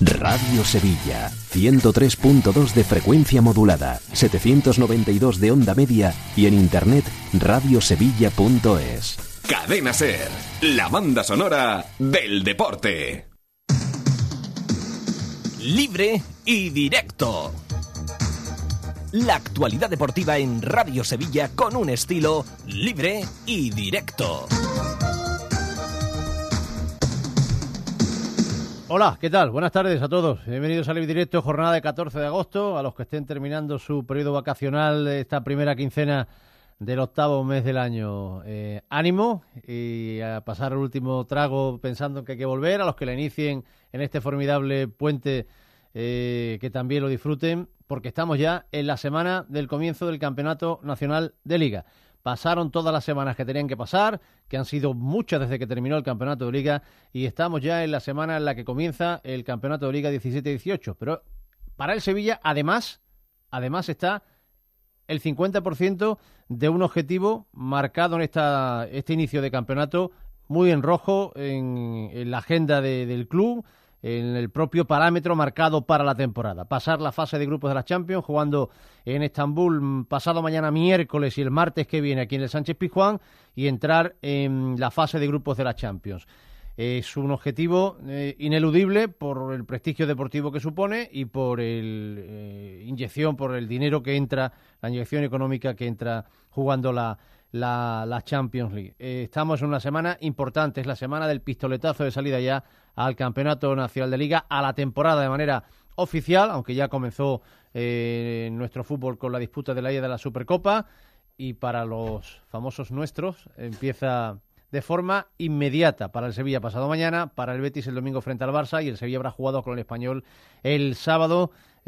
Radio Sevilla, 103.2 de frecuencia modulada, 792 de onda media y en internet radiosevilla.es. Cadena Ser, la banda sonora del deporte. Libre y directo. La actualidad deportiva en Radio Sevilla con un estilo libre y directo. Hola, ¿qué tal? Buenas tardes a todos. Bienvenidos a Libre Directo, jornada de 14 de agosto. A los que estén terminando su periodo vacacional, esta primera quincena del octavo mes del año. Ánimo y a pasar el último trago pensando que hay que volver. A los que la inicien en este formidable puente, que también lo disfruten, porque estamos ya en la semana del comienzo del Campeonato Nacional de Liga. Pasaron todas las semanas que tenían que pasar, que han sido muchas desde que terminó el Campeonato de Liga, y estamos ya en la semana en la que comienza el Campeonato de Liga 17-18. Pero para el Sevilla, además está el 50% de un objetivo marcado en este inicio de campeonato, muy en rojo en la agenda del club, en el propio parámetro marcado para la temporada. Pasar la fase de grupos de la Champions, jugando en Estambul pasado mañana miércoles y el martes que viene aquí en el Sánchez-Pizjuán, y entrar en la fase de grupos de la Champions. Es un objetivo ineludible por el prestigio deportivo que supone y por por el dinero que entra, la inyección económica que entra jugando la Champions League. Estamos en una semana importante, es la semana del pistoletazo de salida ya al Campeonato Nacional de Liga, a la temporada de manera oficial, aunque ya comenzó nuestro fútbol con la disputa de la ida de la Supercopa, y para los famosos nuestros empieza de forma inmediata para el Sevilla pasado mañana, para el Betis el domingo frente al Barça, y el Sevilla habrá jugado con el Español el sábado,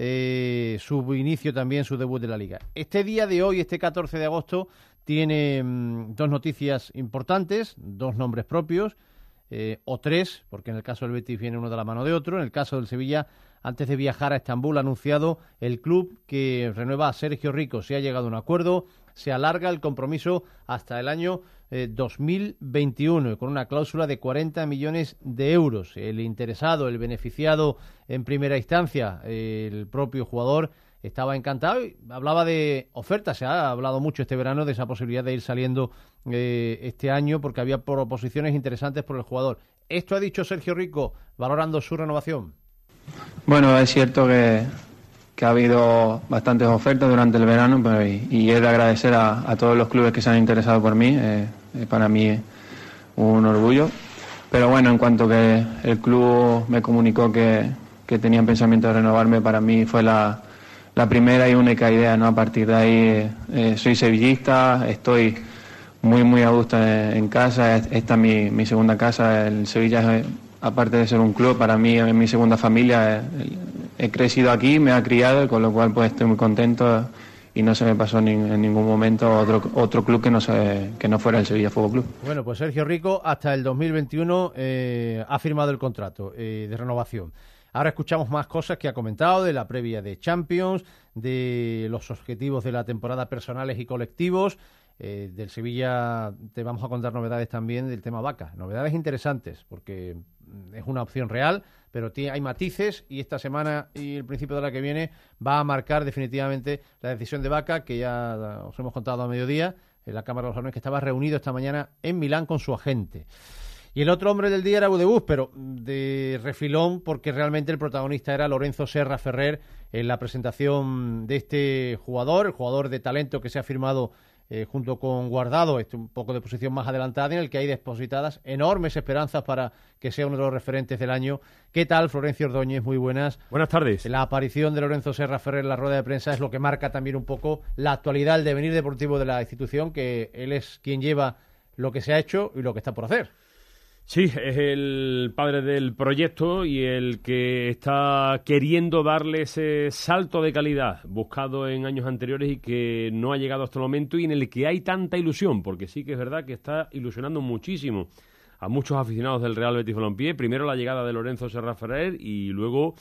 su inicio también, su debut de la Liga. Este día de hoy, este 14 de agosto, tiene dos noticias importantes, dos nombres propios, o tres, porque en el caso del Betis viene uno de la mano de otro. En el caso del Sevilla, antes de viajar a Estambul, ha anunciado el club que renueva a Sergio Rico. Se ha llegado a un acuerdo, se alarga el compromiso hasta el año 2021, con una cláusula de 40 millones de euros. El interesado, el beneficiado en primera instancia, el propio jugador, estaba encantado y hablaba de ofertas. Se ha hablado mucho este verano de esa posibilidad de ir saliendo este año, porque había proposiciones interesantes por el jugador. Esto ha dicho Sergio Rico valorando su renovación. Bueno, es cierto que ha habido bastantes ofertas durante el verano, y he de agradecer a todos los clubes que se han interesado por mí. Para mí es un orgullo. Pero bueno, en cuanto que el club me comunicó que tenían pensamiento de renovarme, para mí fue la primera y única idea, ¿no? A partir de ahí soy sevillista, estoy muy a gusto en casa. Esta es mi segunda casa. El Sevilla, aparte de ser un club, para mí es mi segunda familia. He crecido aquí, me ha criado, con lo cual pues estoy muy contento, y no se me pasó en ningún momento otro club que no fuera el Sevilla Fútbol Club. Bueno, pues Sergio Rico hasta el 2021 ha firmado el contrato de renovación. Ahora escuchamos más cosas que ha comentado de la previa de Champions, de los objetivos de la temporada personales y colectivos. Del Sevilla te vamos a contar novedades también del tema Vaca. Novedades interesantes, porque es una opción real, pero hay matices, y esta semana y el principio de la que viene va a marcar definitivamente la decisión de Vaca, que ya os hemos contado a mediodía en la Cámara de los Árboles, que estaba reunido esta mañana en Milán con su agente. Y el otro hombre del día era Budebus, pero de refilón, porque realmente el protagonista era Lorenzo Serra Ferrer en la presentación de este jugador, el jugador de talento que se ha firmado junto con Guardado, un poco de posición más adelantada, en el que hay depositadas enormes esperanzas para que sea uno de los referentes del año. ¿Qué tal, Florencio Ordóñez? Muy buenas. Buenas tardes. La aparición de Lorenzo Serra Ferrer en la rueda de prensa es lo que marca también un poco la actualidad, el devenir deportivo de la institución, que él es quien lleva lo que se ha hecho y lo que está por hacer. Sí, es el padre del proyecto y el que está queriendo darle ese salto de calidad buscado en años anteriores y que no ha llegado hasta el momento, y en el que hay tanta ilusión, porque sí que es verdad que está ilusionando muchísimo a muchos aficionados del Real Betis Balompié. Primero la llegada de Lorenzo Serra Ferrer y luego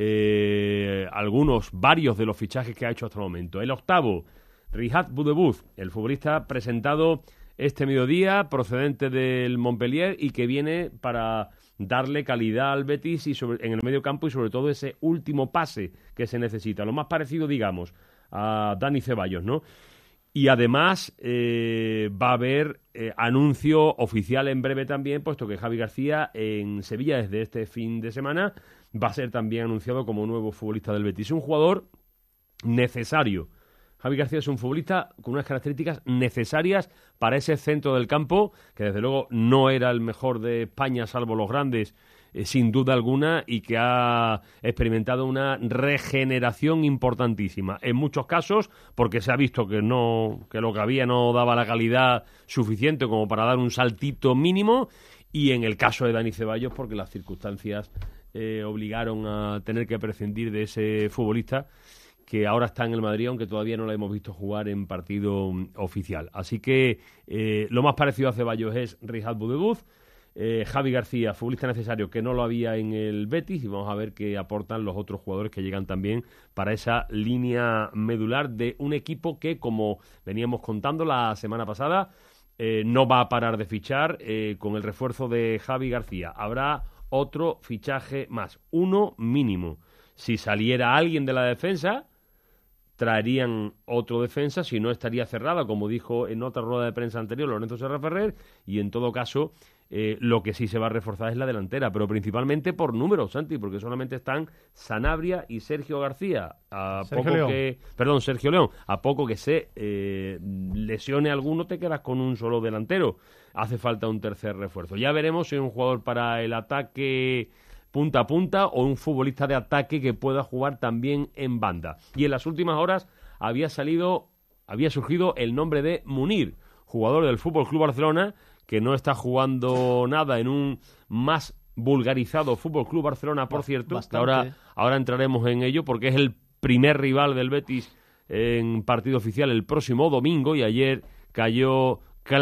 varios de los fichajes que ha hecho hasta el momento. El octavo, Rihad Budebus, el futbolista presentado este mediodía, procedente del Montpellier y que viene para darle calidad al Betis en el medio campo y sobre todo ese último pase que se necesita. Lo más parecido, digamos, a Dani Ceballos, ¿no? Y además va a haber anuncio oficial en breve también, puesto que Javi García en Sevilla desde este fin de semana va a ser también anunciado como nuevo futbolista del Betis. Un jugador necesario. Javi García es un futbolista con unas características necesarias para ese centro del campo, que desde luego no era el mejor de España, salvo los grandes, sin duda alguna, y que ha experimentado una regeneración importantísima. En muchos casos, porque se ha visto que lo que había no daba la calidad suficiente como para dar un saltito mínimo, y en el caso de Dani Ceballos, porque las circunstancias obligaron a tener que prescindir de ese futbolista, que ahora está en el Madrid, aunque todavía no lo hemos visto jugar en partido oficial. Así que lo más parecido a Ceballos es Rihad Boudebouz, Javi García, futbolista necesario que no lo había en el Betis, y vamos a ver qué aportan los otros jugadores que llegan también para esa línea medular de un equipo que, como veníamos contando la semana pasada, no va a parar de fichar con el refuerzo de Javi García. Habrá otro fichaje más, uno mínimo. Si saliera alguien de la defensa, traerían otro defensa, si no estaría cerrada, como dijo en otra rueda de prensa anterior Lorenzo Serra Ferrer, y en todo caso lo que sí se va a reforzar es la delantera, pero principalmente por números, Santi, porque solamente están Sanabria y Sergio García, Sergio León, a poco que se lesione alguno te quedas con un solo delantero, hace falta un tercer refuerzo. Ya veremos si hay un jugador para el ataque punta a punta o un futbolista de ataque que pueda jugar también en banda. Y en las últimas horas había surgido el nombre de Munir, jugador del Fútbol Club Barcelona, que no está jugando nada en un más vulgarizado Fútbol Club Barcelona, por cierto. Ahora entraremos en ello porque es el primer rival del Betis en partido oficial el próximo domingo, y ayer cayó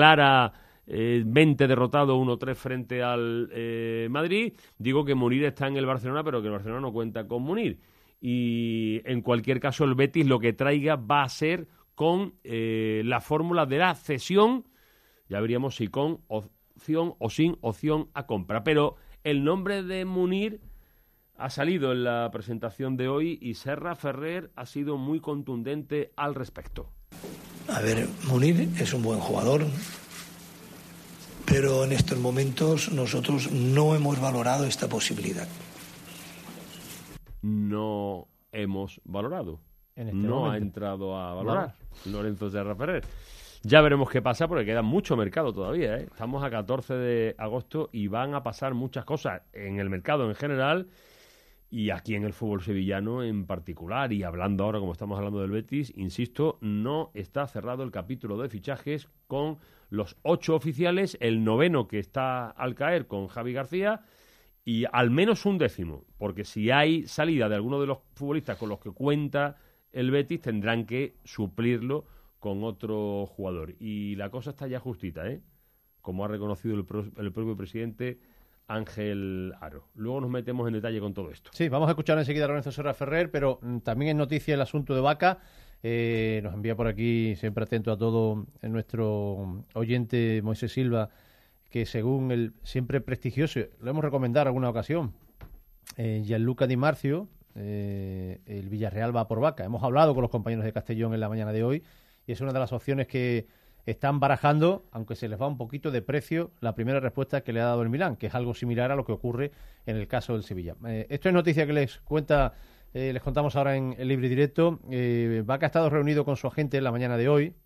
claramente derrotado 1-3 frente al Madrid. Digo que Munir está en el Barcelona, pero que el Barcelona no cuenta con Munir. Y en cualquier caso el Betis lo que traiga va a ser con la fórmula de la cesión. Ya veríamos si con opción o sin opción a compra. Pero el nombre de Munir ha salido en la presentación de hoy y Serra Ferrer ha sido muy contundente al respecto. A ver, Munir es un buen jugador, pero en estos momentos nosotros no hemos valorado esta posibilidad. No hemos valorado. Ha entrado a valorar Lorenzo Serra Ferrer. Ya veremos qué pasa, porque queda mucho mercado todavía, ¿eh? Estamos a 14 de agosto y van a pasar muchas cosas en el mercado en general y aquí en el fútbol sevillano en particular. Y hablando ahora, como estamos hablando del Betis, insisto, no está cerrado el capítulo de fichajes con los 8 oficiales, el 9º que está al caer con Javi García y al menos un 10º, porque si hay salida de alguno de los futbolistas con los que cuenta el Betis, tendrán que suplirlo con otro jugador. Y la cosa está ya justita, ¿eh? Como ha reconocido el propio presidente Ángel Aro. Luego nos metemos en detalle con todo esto. Sí, vamos a escuchar enseguida a Lorenzo Serra Ferrer, pero también es noticia el asunto de Vaca. Nos envía por aquí, siempre atento a todo, nuestro oyente Moisés Silva, que según el siempre prestigioso, lo hemos recomendado en alguna ocasión, Gianluca Di Marzio, el Villarreal va por Vaca. Hemos hablado con los compañeros de Castellón en la mañana de hoy y es una de las opciones que están barajando, aunque se les va un poquito de precio la primera respuesta que le ha dado el Milán, que es algo similar a lo que ocurre en el caso del Sevilla. Esto es noticia que les contamos ahora en el Libre Directo. Vaca ha estado reunido con su agente en la mañana de hoy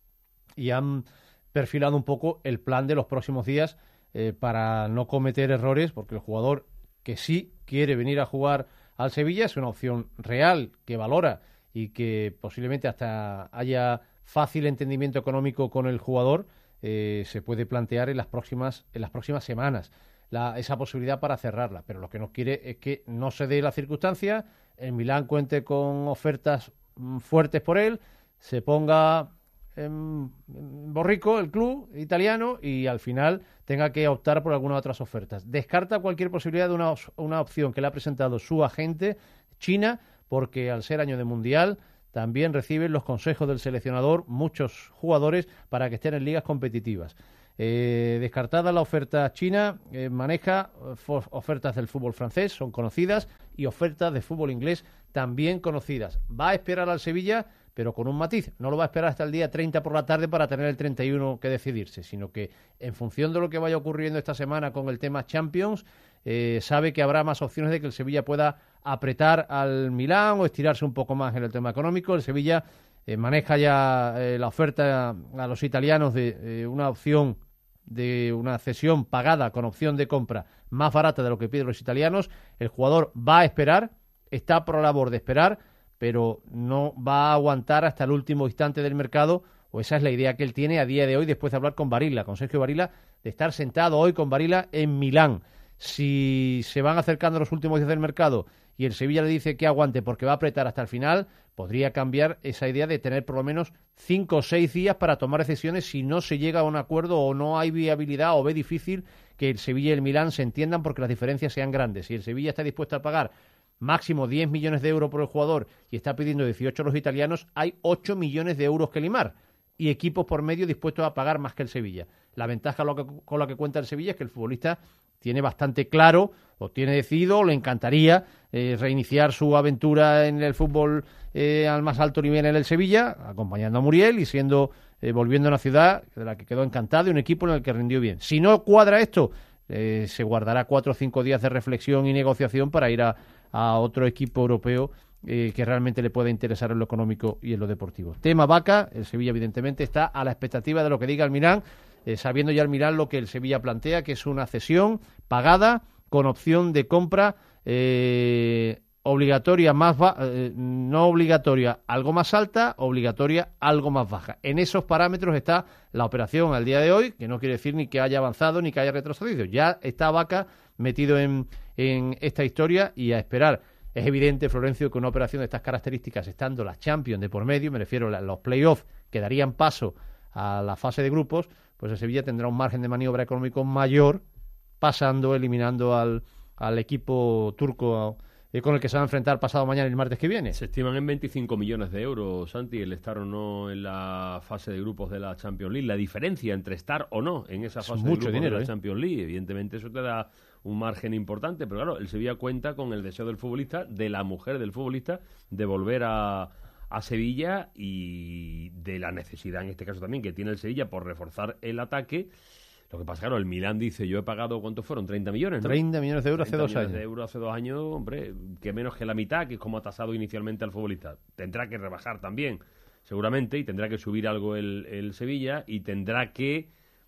y han perfilado un poco el plan de los próximos días para no cometer errores, porque el jugador que sí quiere venir a jugar al Sevilla es una opción real que valora y que posiblemente hasta haya fácil entendimiento económico con el jugador, se puede plantear en las próximas semanas esa posibilidad para cerrarla. Pero lo que no quiere es que no se dé la circunstancia, el Milán cuente con ofertas fuertes por él, se ponga en borrico el club italiano y al final tenga que optar por algunas otras ofertas. Descarta cualquier posibilidad de una opción que le ha presentado su agente, China, porque al ser año de Mundial también reciben los consejos del seleccionador muchos jugadores para que estén en ligas competitivas. Descartada la oferta china, maneja ofertas del fútbol francés, son conocidas, y ofertas de fútbol inglés también conocidas. Va a esperar al Sevilla, pero con un matiz. No lo va a esperar hasta el día 30 por la tarde para tener el 31 que decidirse, sino que en función de lo que vaya ocurriendo esta semana con el tema Champions, sabe que habrá más opciones de que el Sevilla pueda apretar al Milán o estirarse un poco más en el tema económico. El Sevilla maneja ya la oferta a los italianos de una opción de una cesión pagada con opción de compra más barata de lo que piden los italianos. El jugador va a esperar, está por la labor de esperar, pero no va a aguantar hasta el último instante del mercado, o esa es la idea que él tiene a día de hoy después de hablar con Barilla, con Sergio Barilla, de estar sentado hoy con Barilla en Milán. Si se van acercando los últimos días del mercado y el Sevilla le dice que aguante porque va a apretar hasta el final, podría cambiar esa idea de tener por lo menos 5 o 6 días para tomar decisiones si no se llega a un acuerdo o no hay viabilidad o ve difícil que el Sevilla y el Milán se entiendan porque las diferencias sean grandes. Si el Sevilla está dispuesto a pagar máximo 10 millones de euros por el jugador y está pidiendo 18 a los italianos, hay 8 millones de euros que limar y equipos por medio dispuestos a pagar más que el Sevilla. La ventaja con la que cuenta el Sevilla es que el futbolista tiene bastante claro, o tiene decidido, o le encantaría reiniciar su aventura en el fútbol al más alto nivel en el Sevilla, acompañando a Muriel y volviendo a una ciudad de la que quedó encantado y un equipo en el que rindió bien. Si no cuadra esto, se guardará 4 o 5 días de reflexión y negociación para ir a otro equipo europeo que realmente le pueda interesar en lo económico y en lo deportivo. Tema Vaca, el Sevilla evidentemente está a la expectativa de lo que diga el Milán, sabiendo ya el Milán lo que el Sevilla plantea, que es una cesión pagada con opción de compra obligatoria no obligatoria algo más alta, obligatoria algo más baja. En esos parámetros está la operación al día de hoy, que no quiere decir ni que haya avanzado ni que haya retrocedido. Ya está Vaca metido en esta historia y a esperar. Es evidente, Florencio, que una operación de estas características, estando las Champions de por medio, me refiero a los playoffs que darían paso a la fase de grupos, pues el Sevilla tendrá un margen de maniobra económico mayor, eliminando al equipo turco con el que se va a enfrentar pasado mañana y el martes que viene. Se estiman en 25 millones de euros, Santi, el estar o no en la fase de grupos de la Champions League. La diferencia entre estar o no en esa fase de grupos de la Champions League, evidentemente eso te da un margen importante, pero claro, el Sevilla cuenta con el deseo del futbolista, de la mujer del futbolista, de volver a Sevilla y de la necesidad, en este caso también, que tiene el Sevilla por reforzar el ataque. Lo que pasa, claro, el Milán dice, yo he pagado, ¿cuántos fueron? 30 millones, ¿no? 30 millones de euros hace 2 años. 30 millones de euros hace 2 años, hombre, que menos que la mitad, que es como ha tasado inicialmente al futbolista. Tendrá que rebajar también, seguramente, y tendrá que subir algo el Sevilla, y tendrá que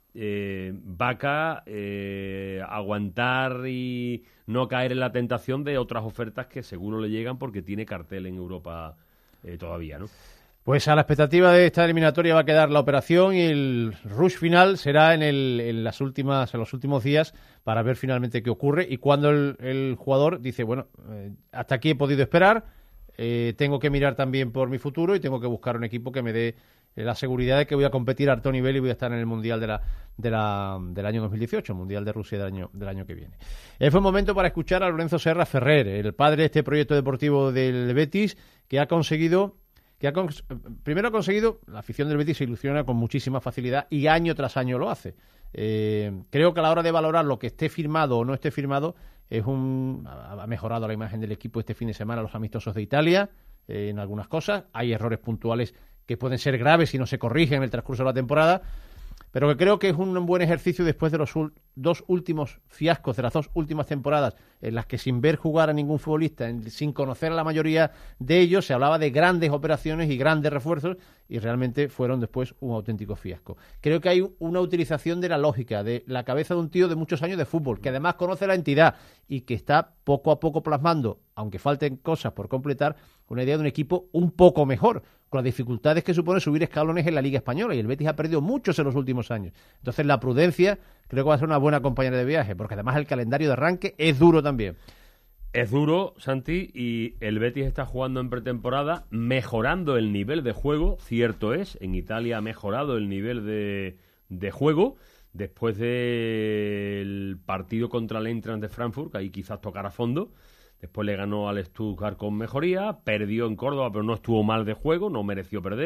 Vaca aguantar y no caer en la tentación de otras ofertas que seguro le llegan porque tiene cartel en Europa todavía, ¿no? Pues a la expectativa de esta eliminatoria va a quedar la operación y el rush final será en los últimos días para ver finalmente qué ocurre y cuando el jugador dice, bueno, hasta aquí he podido esperar, tengo que mirar también por mi futuro y tengo que buscar un equipo que me dé la seguridad de que voy a competir a alto nivel y voy a estar en el Mundial del año 2018, el Mundial de Rusia del año que viene. Fue un momento para escuchar a Lorenzo Serra Ferrer, el padre de este proyecto deportivo del Betis, que ha conseguido... primero ha conseguido, la afición del Betis se ilusiona con muchísima facilidad y año tras año lo hace. Creo que a la hora de valorar lo que esté firmado o no esté firmado, ha mejorado la imagen del equipo este fin de semana, los amistosos de Italia, en algunas cosas. Hay errores puntuales que pueden ser graves si no se corrigen en el transcurso de la temporada, pero que creo que es un buen ejercicio después de los 2 últimos fiascos de las 2 últimas temporadas en las que sin ver jugar a ningún futbolista, sin conocer a la mayoría de ellos, se hablaba de grandes operaciones y grandes refuerzos y realmente fueron después un auténtico fiasco. Creo que hay una utilización de la lógica, de la cabeza de un tío de muchos años de fútbol, que además conoce la entidad y que está poco a poco plasmando, aunque falten cosas por completar, una idea de un equipo un poco mejor, con las dificultades que supone subir escalones en la Liga Española, y el Betis ha perdido muchos en los últimos años. Entonces la prudencia creo que va a ser una buena compañera de viaje, porque además el calendario de arranque es duro también. Es duro, Santi, y el Betis está jugando en pretemporada, mejorando el nivel de juego, cierto es, en Italia ha mejorado el nivel de juego, después del partido contra el Eintracht de Frankfurt, que ahí quizás tocara fondo. Después le ganó al Stuttgart con mejoría, perdió en Córdoba, pero no estuvo mal de juego, no mereció perder.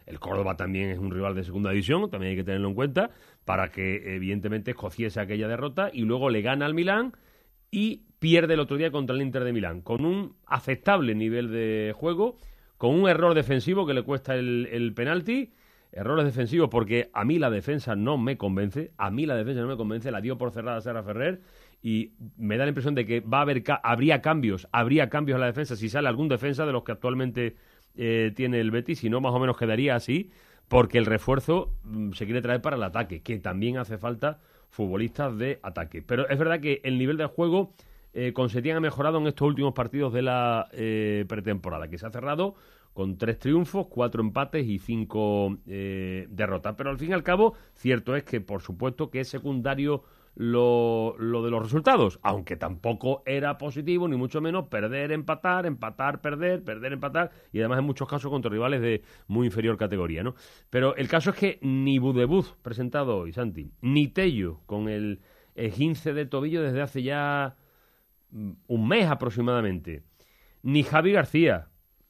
El Córdoba también es un rival de segunda división, también hay que tenerlo en cuenta, para que evidentemente escociese aquella derrota, y luego le gana al Milán y pierde el otro día contra el Inter de Milán, con un aceptable nivel de juego, con un error defensivo que le cuesta el penalti. Errores defensivos porque a mí la defensa no me convence, la dio por cerrada Serra Ferrer, y me da la impresión de que habría cambios en la defensa si sale algún defensa de los que actualmente tiene el Betis, si no más o menos quedaría así, porque el refuerzo se quiere traer para el ataque, que también hace falta futbolistas de ataque. Pero es verdad que el nivel de juego con Setién ha mejorado en estos últimos partidos de la pretemporada, que se ha cerrado con 3 triunfos, 4 empates y 5 derrotas. Pero al fin y al cabo, cierto es que, por supuesto, que es secundario lo de los resultados, aunque tampoco era positivo, ni mucho menos perder, empatar, perder, empatar, y además en muchos casos contra rivales de muy inferior categoría, ¿no? Pero el caso es que ni Budebuz, presentado hoy, Santi, ni Tello, con el esguince de tobillo desde hace ya un mes aproximadamente, ni Javi García,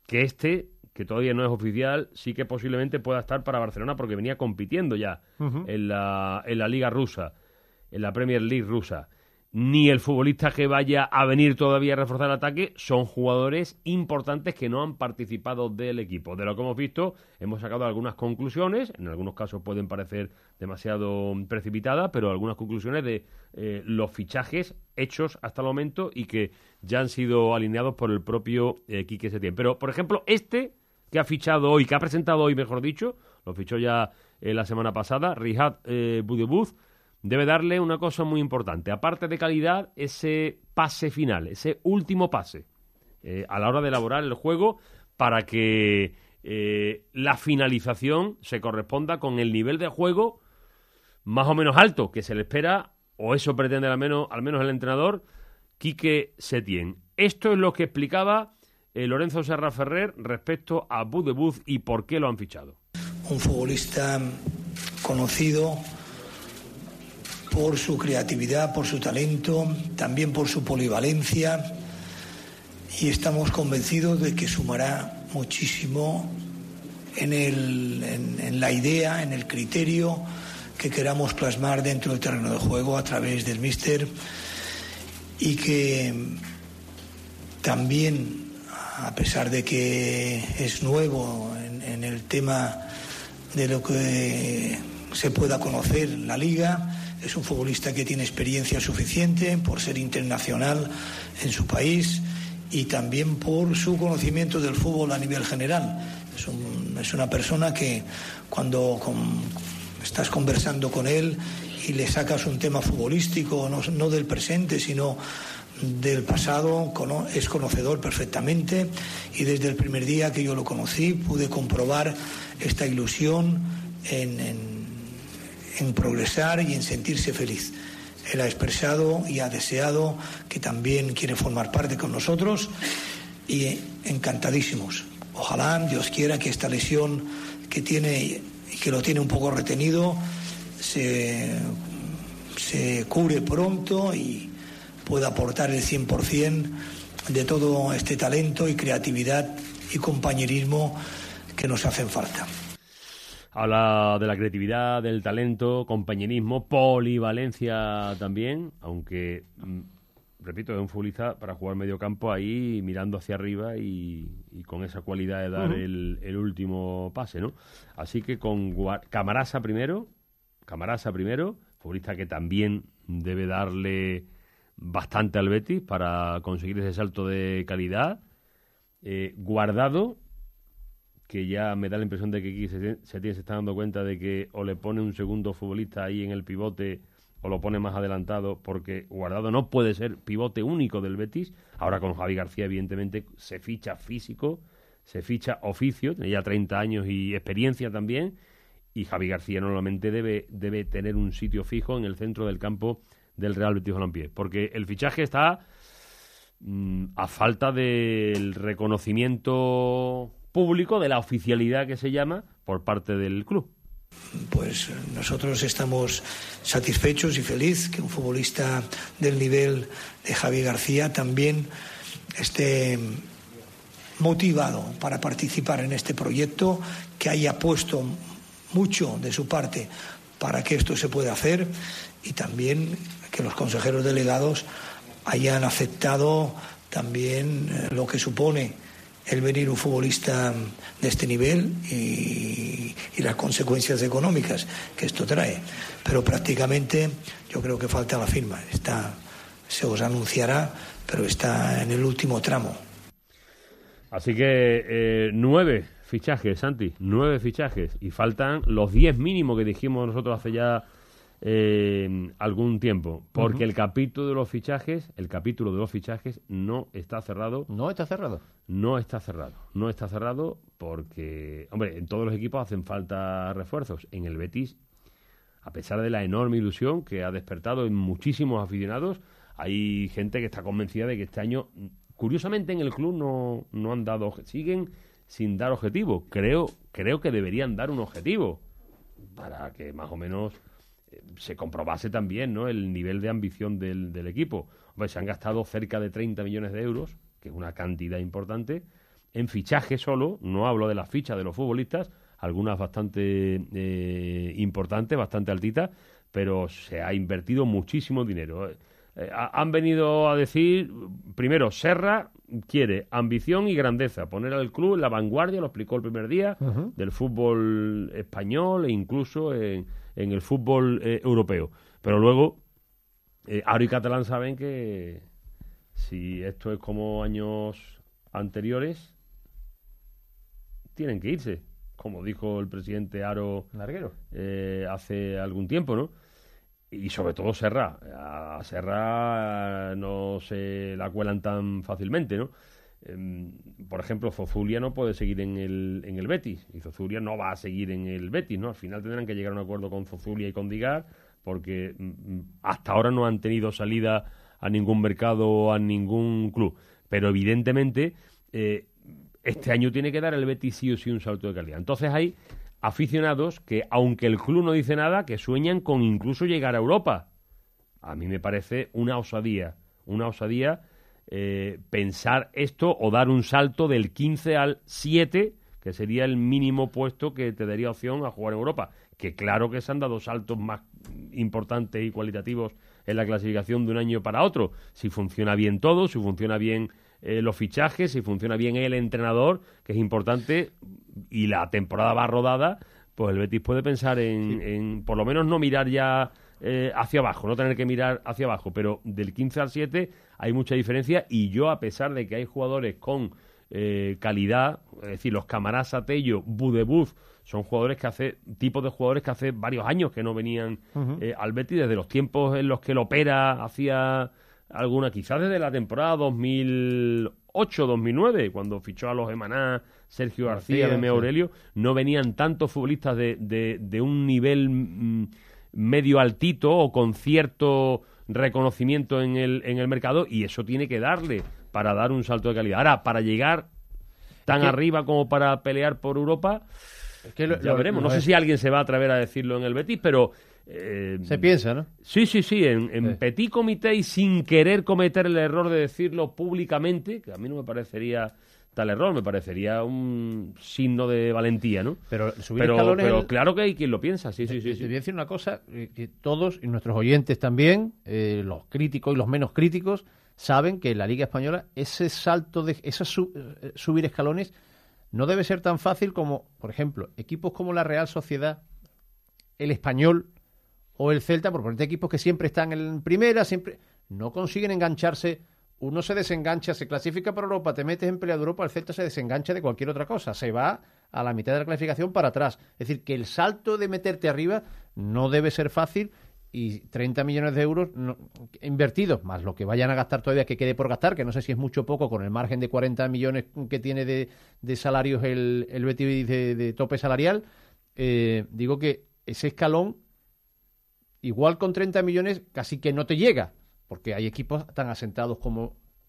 que todavía no es oficial, sí que posiblemente pueda estar para Barcelona porque venía compitiendo ya en la Liga rusa, en la Premier League rusa, ni el futbolista que vaya a venir todavía a reforzar el ataque, son jugadores importantes que no han participado del equipo. De lo que hemos visto, hemos sacado algunas conclusiones, en algunos casos pueden parecer demasiado precipitadas, pero algunas conclusiones de los fichajes hechos hasta el momento y que ya han sido alineados por el propio Quique Setién. Pero, por ejemplo, que ha fichado hoy, que ha presentado hoy, mejor dicho, lo fichó ya la semana pasada, Rihad Budebuz, debe darle una cosa muy importante. Aparte de calidad, ese pase final, ese último pase a la hora de elaborar el juego para que la finalización se corresponda con el nivel de juego más o menos alto que se le espera, o eso pretende al menos el entrenador, Quique Setién. Esto es lo que explicaba Lorenzo Serra Ferrer respecto a Budebuz y por qué lo han fichado. Un futbolista conocido por su creatividad, por su talento, también por su polivalencia, y estamos convencidos de que sumará muchísimo en la idea, en el criterio que queramos plasmar dentro del terreno de juego a través del míster, y que también, a pesar de que es nuevo en el tema de lo que se pueda conocer la Liga, es un futbolista que tiene experiencia suficiente por ser internacional en su país y también por su conocimiento del fútbol a nivel general. Es una persona que cuando estás conversando con él y le sacas un tema futbolístico, no del presente, sino del pasado, es conocedor perfectamente, y desde el primer día que yo lo conocí pude comprobar esta ilusión en progresar y en sentirse feliz. Él ha expresado y ha deseado que también quiere formar parte con nosotros, y encantadísimos. Ojalá, Dios quiera, que esta lesión que tiene y que lo tiene un poco retenido se cure pronto y pueda aportar el 100% de todo este talento y creatividad y compañerismo que nos hacen falta. Habla de la creatividad, del talento, compañerismo, polivalencia también, aunque, repito, es un futbolista para jugar medio campo ahí mirando hacia arriba y con esa cualidad de dar el último pase, ¿no? Así que con Camarasa primero, futbolista que también debe darle bastante al Betis para conseguir ese salto de calidad. Guardado, que ya me da la impresión de que aquí se está dando cuenta de que o le pone un segundo futbolista ahí en el pivote o lo pone más adelantado, porque Guardado no puede ser pivote único del Betis. Ahora con Javi García, evidentemente, se ficha físico, se ficha oficio, tiene ya 30 años y experiencia también, y Javi García normalmente debe tener un sitio fijo en el centro del campo del Real Betis Balompié, porque el fichaje está a falta del reconocimiento público, de la oficialidad que se llama, por parte del club. Pues nosotros estamos satisfechos y felices que un futbolista del nivel de Javi García también esté motivado para participar en este proyecto, que haya puesto mucho de su parte para que esto se pueda hacer, y también que los consejeros delegados hayan aceptado también lo que supone el venir un futbolista de este nivel y las consecuencias económicas que esto trae. Pero prácticamente yo creo que falta la firma. Se os anunciará, pero está en el último tramo. Así que 9 fichajes, Santi, 9 fichajes, y faltan los 10 mínimos que dijimos nosotros hace ya algún tiempo, porque el capítulo de los fichajes no está cerrado. ¿No está cerrado? No está cerrado porque, hombre, en todos los equipos hacen falta refuerzos. En el Betis, a pesar de la enorme ilusión que ha despertado en muchísimos aficionados, hay gente que está convencida de que este año, curiosamente, en el club no han dado, siguen sin dar objetivo. Creo que deberían dar un objetivo para que más o menos se comprobase también, ¿no?, el nivel de ambición del equipo. Hombre, se han gastado cerca de 30 millones de euros, que es una cantidad importante, en fichajes solo. No hablo de las fichas de los futbolistas, algunas bastante importantes, bastante altitas, pero se ha invertido muchísimo dinero. Han venido a decir, primero, Serra quiere ambición y grandeza, poner al club en la vanguardia, lo explicó el primer día, del fútbol español e incluso en el fútbol europeo. Pero luego, Aro y Catalán saben que si esto es como años anteriores, tienen que irse, como dijo el presidente Aro hace algún tiempo, ¿no? Y sobre todo Serra. A Serra no se la cuelan tan fácilmente, ¿no? Por ejemplo, Zozulia no puede seguir en el Betis, y Zozulia no va a seguir en el Betis, ¿no? Al final tendrán que llegar a un acuerdo con Zozulia y con Digar, porque hasta ahora no han tenido salida a ningún mercado o a ningún club. Pero evidentemente este año tiene que dar el Betis sí o sí un salto de calidad. Entonces hay aficionados que, aunque el club no dice nada, que sueñan con incluso llegar a Europa. A mí me parece una osadía pensar esto, o dar un salto del 15 al 7, que sería el mínimo puesto que te daría opción a jugar en Europa. Que claro que se han dado saltos más importantes y cualitativos en la clasificación de un año para otro. Si funciona bien todo, si funciona bien los fichajes, si funciona bien el entrenador, que es importante, y la temporada va rodada, pues el Betis puede pensar en por lo menos no mirar ya hacia abajo, no tener que mirar hacia abajo, pero del 15 al 7 hay mucha diferencia, y yo, a pesar de que hay jugadores con calidad, es decir, los Camarasa, Tello, Budebuz, son tipos de jugadores que hace varios años que no venían al Betis, desde los tiempos en los que Lopera hacía alguna, quizás desde la temporada 2008-2009, cuando fichó a los Emaná, Sergio García, Meme Aurelio, no venían tantos futbolistas de un nivel medio altito o con cierto reconocimiento en el mercado, y eso tiene que darle para dar un salto de calidad. Ahora, para llegar tan arriba como para pelear por Europa, ya veremos. No sé si alguien se va a atrever a decirlo en el Betis, pero se piensa, ¿no? Sí, en petit comité, y sin querer cometer el error de decirlo públicamente, que a mí no me parecería tal error, me parecería un signo de valentía, ¿no? Pero claro que hay quien lo piensa, sí. Te voy a decir una cosa, que todos, y nuestros oyentes también, los críticos y los menos críticos, saben que en la Liga Española ese salto, subir escalones, no debe ser tan fácil como, por ejemplo, equipos como la Real Sociedad, el Español o el Celta, por ponerte equipos que siempre están en primera, siempre no consiguen engancharse. Uno se desengancha, se clasifica para Europa, te metes en pelea de Europa, el Celta se desengancha de cualquier otra cosa, se va a la mitad de la clasificación para atrás. Es decir, que el salto de meterte arriba no debe ser fácil, y 30 millones de euros invertidos, más lo que vayan a gastar todavía, que quede por gastar, que no sé si es mucho o poco, con el margen de 40 millones que tiene de salarios el Betis de tope salarial. Digo que ese escalón, igual con 30 millones, casi que no te llega, porque hay equipos tan asentados como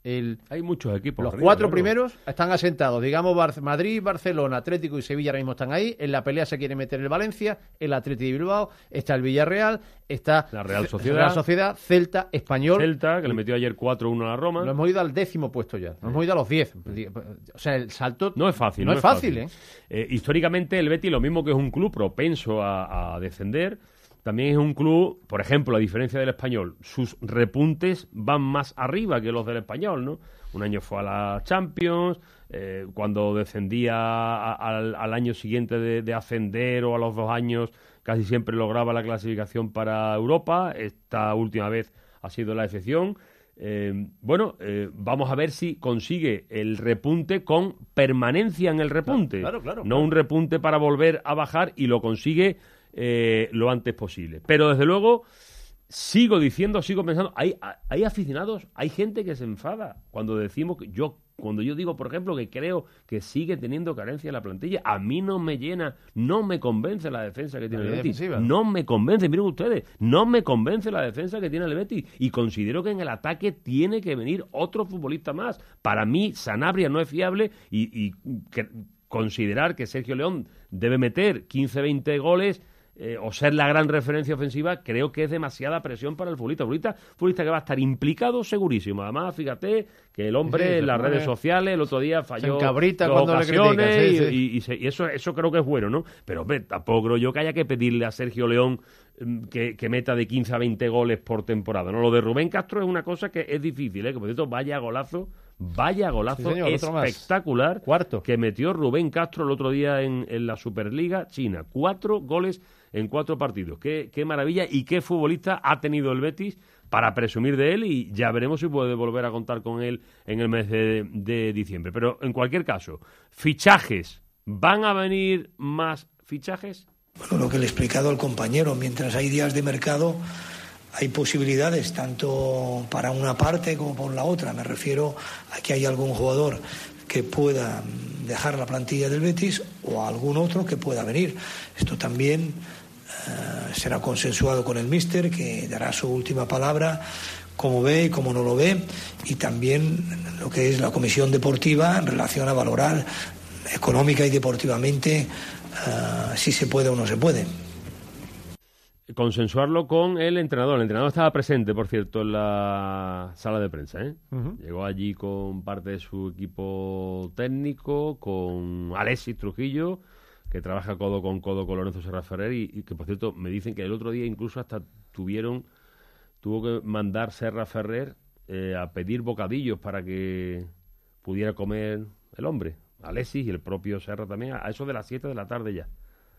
Hay muchos equipos. Los arriba, 4 claro. primeros están asentados. Digamos, Madrid, Barcelona, Atlético y Sevilla ahora mismo están ahí. En la pelea se quiere meter el Valencia, el Atleti de Bilbao, está el Villarreal, está La Real Sociedad. Celta, Español. Celta, que le metió ayer 4-1 a la Roma. Lo hemos ido al 10º puesto ya. Nos hemos ido a los 10. O sea, el salto No es fácil. No es fácil. Históricamente el Betis, lo mismo que es un club propenso a descender, también es un club, por ejemplo, a diferencia del Español, sus repuntes van más arriba que los del Español, ¿no? Un año fue a la Champions, cuando descendía al año siguiente de ascender, o a los 2 años casi siempre lograba la clasificación para Europa. Esta última vez ha sido la excepción. Vamos a ver si consigue el repunte con permanencia en el repunte. Claro. No un repunte para volver a bajar, y lo consigue lo antes posible. Pero desde luego sigo pensando, hay aficionados, hay gente que se enfada cuando decimos que cuando yo digo, por ejemplo, que creo que sigue teniendo carencia en la plantilla. A mí no me llena, no me convence la defensa que tiene el Betis. No me convence, miren ustedes, no me convence la defensa que tiene el Betis. Y considero que en el ataque tiene que venir otro futbolista más. Para mí, Sanabria no es fiable, y considerar que Sergio León debe meter 15-20 goles o ser la gran referencia ofensiva, creo que es demasiada presión para el futbolista que va a estar implicado segurísimo. Además, fíjate que el hombre en las redes sociales el otro día falló se encabrita dos cuando ocasiones, le y eso creo que es bueno, ¿no? Pero hombre, tampoco creo yo que haya que pedirle a Sergio León que meta de 15 a 20 goles por temporada, ¿no? Lo de Rubén Castro es una cosa que es difícil, que por cierto, vaya golazo Sí, señor, espectacular cuarto que metió Rubén Castro el otro día en la Superliga China. 4 goles en 4 partidos. Qué maravilla, y qué futbolista ha tenido el Betis para presumir de él, y ya veremos si puede volver a contar con él en el mes de diciembre. Pero en cualquier caso, fichajes. ¿Van a venir más fichajes? Bueno, lo que le he explicado al compañero, mientras hay días de mercado, hay posibilidades tanto para una parte como por la otra. Me refiero a que hay algún jugador que pueda dejar la plantilla del Betis, o algún otro que pueda venir. Esto también será consensuado con el míster, que dará su última palabra, cómo ve y cómo no lo ve, y también lo que es la comisión deportiva en relación a valorar económica y deportivamente si se puede o no se puede. Consensuarlo con el entrenador. El entrenador estaba presente, por cierto, en la sala de prensa, Uh-huh. Llegó allí con parte de su equipo técnico, con Alexis Trujillo, que trabaja codo con Lorenzo Serra Ferrer, y que, por cierto, me dicen que el otro día incluso hasta tuvo que mandar Serra Ferrer a pedir bocadillos para que pudiera comer el hombre. Alexis y el propio Serra también, a eso de las 7 de la tarde ya.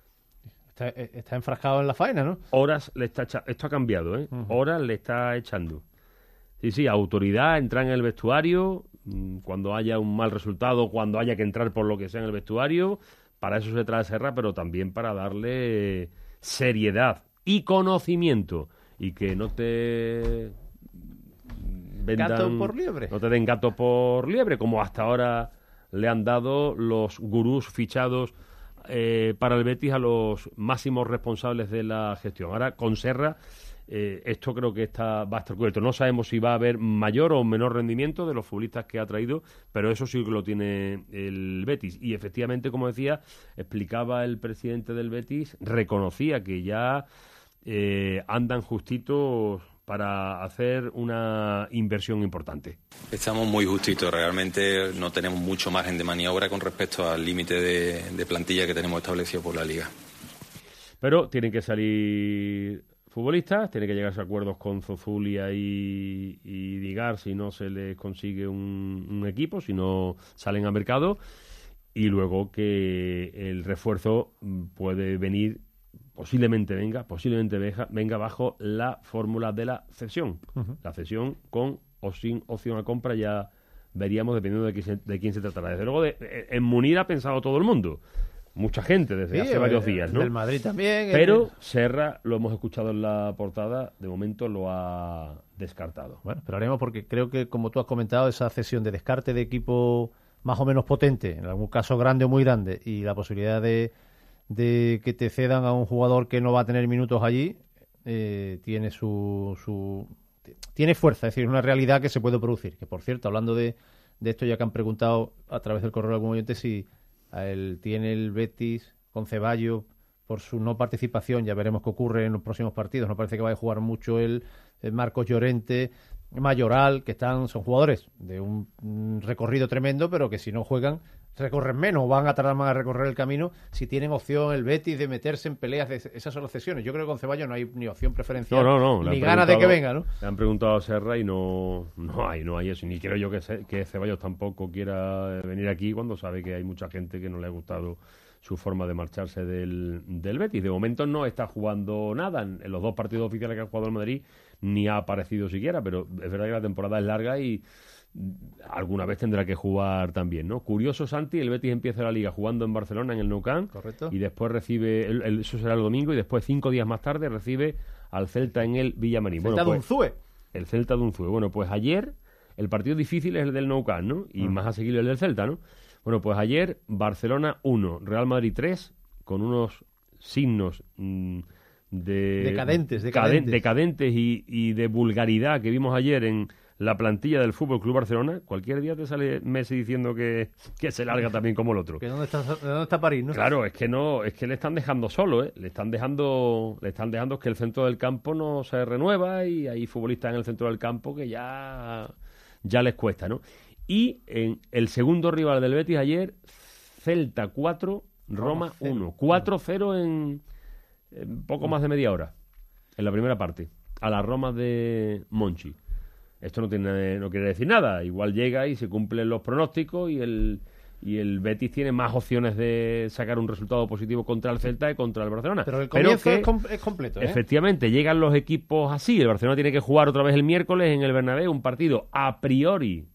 Está enfrascado en la faena, ¿no? Horas le está esto ha cambiado, Uh-huh. Horas le está echando. Sí, autoridad, entrar en el vestuario cuando haya un mal resultado, cuando haya que entrar por lo que sea en el vestuario. Para eso se trae Serra, pero también para darle seriedad y conocimiento, y que no te vendan gato por liebre. No te den gato por liebre, como hasta ahora le han dado los gurús fichados para el Betis a los máximos responsables de la gestión. Ahora, con Serra, esto creo que va a estar cubierto. No sabemos si va a haber mayor o menor rendimiento de los futbolistas que ha traído, pero eso sí que lo tiene el Betis. Y efectivamente, como decía, explicaba el presidente del Betis, reconocía que ya andan justitos para hacer una inversión importante. Estamos muy justitos, realmente no tenemos mucho margen de maniobra con respecto al límite de plantilla que tenemos establecido por la Liga. Pero tienen que salir futbolistas, tienen que llegarse a acuerdos con Zozulia y Digar si no se les consigue un equipo, si no salen al mercado, y luego que el refuerzo puede venir, posiblemente venga bajo la fórmula de la cesión. Uh-huh. La cesión con o sin opción a compra, ya veríamos dependiendo de quién se tratará. Desde luego, en Munir ha pensado todo el mundo. Mucha gente desde hace varios días, ¿no? Del Madrid también. Pero Serra, lo hemos escuchado en la portada, de momento lo ha descartado. Bueno, pero haremos, porque creo que, como tú has comentado, esa cesión de descarte de equipo más o menos potente, en algún caso grande o muy grande, y la posibilidad de que te cedan a un jugador que no va a tener minutos allí, tiene su tiene fuerza, es decir, una realidad que se puede producir. Que, por cierto, hablando de esto, ya que han preguntado a través del correo de algún oyente si tiene el Betis con Ceballos por su no participación, ya veremos qué ocurre en los próximos partidos. No parece que vaya a jugar mucho el Marcos Llorente, Mayoral, que son jugadores de un recorrido tremendo, pero que si no juegan, recorren menos, van a tardar más a recorrer el camino. Si tienen opción el Betis de meterse en peleas, esas son las cesiones. Yo creo que con Ceballos no hay ni opción preferencial, ni ganas de que venga, ¿no? Le han preguntado a Serra y no hay eso. Ni creo yo que Ceballos tampoco quiera venir aquí cuando sabe que hay mucha gente que no le ha gustado su forma de marcharse del Betis. De momento no está jugando nada. En los 2 partidos oficiales que ha jugado el Madrid ni ha aparecido siquiera, pero es verdad que la temporada es larga y alguna vez tendrá que jugar también, ¿no? Curioso, Santi, el Betis empieza la Liga jugando en Barcelona, en el Nou Camp. Correcto. Y después recibe, eso será el domingo, y después 5 días más tarde recibe al Celta en el Villamarín. El Celta de Unzúe. Bueno, pues ayer el partido difícil es el del Nou Camp, ¿no? Y más asequible el del Celta, ¿no? Bueno, pues ayer Barcelona 1, Real Madrid 3, con unos signos decadentes y de vulgaridad que vimos ayer en la plantilla del Fútbol Club Barcelona. Cualquier día te sale Messi diciendo que se larga también como el otro. ¿De dónde está París, no? Claro, es que le están dejando solo, ¿eh? Le están dejando que el centro del campo no se renueva y hay futbolistas en el centro del campo que ya les cuesta, ¿no? Y en el segundo rival del Betis ayer, Celta 4, Roma 1. 4-0 en poco más de media hora, en la primera parte, a la Roma de Monchi. Esto no quiere decir nada. Igual llega y se cumplen los pronósticos y el Betis tiene más opciones de sacar un resultado positivo contra el Celta que contra el Barcelona. Pero el comienzo es completo, ¿eh? Efectivamente, llegan los equipos así. El Barcelona tiene que jugar otra vez el miércoles en el Bernabéu, un partido a priori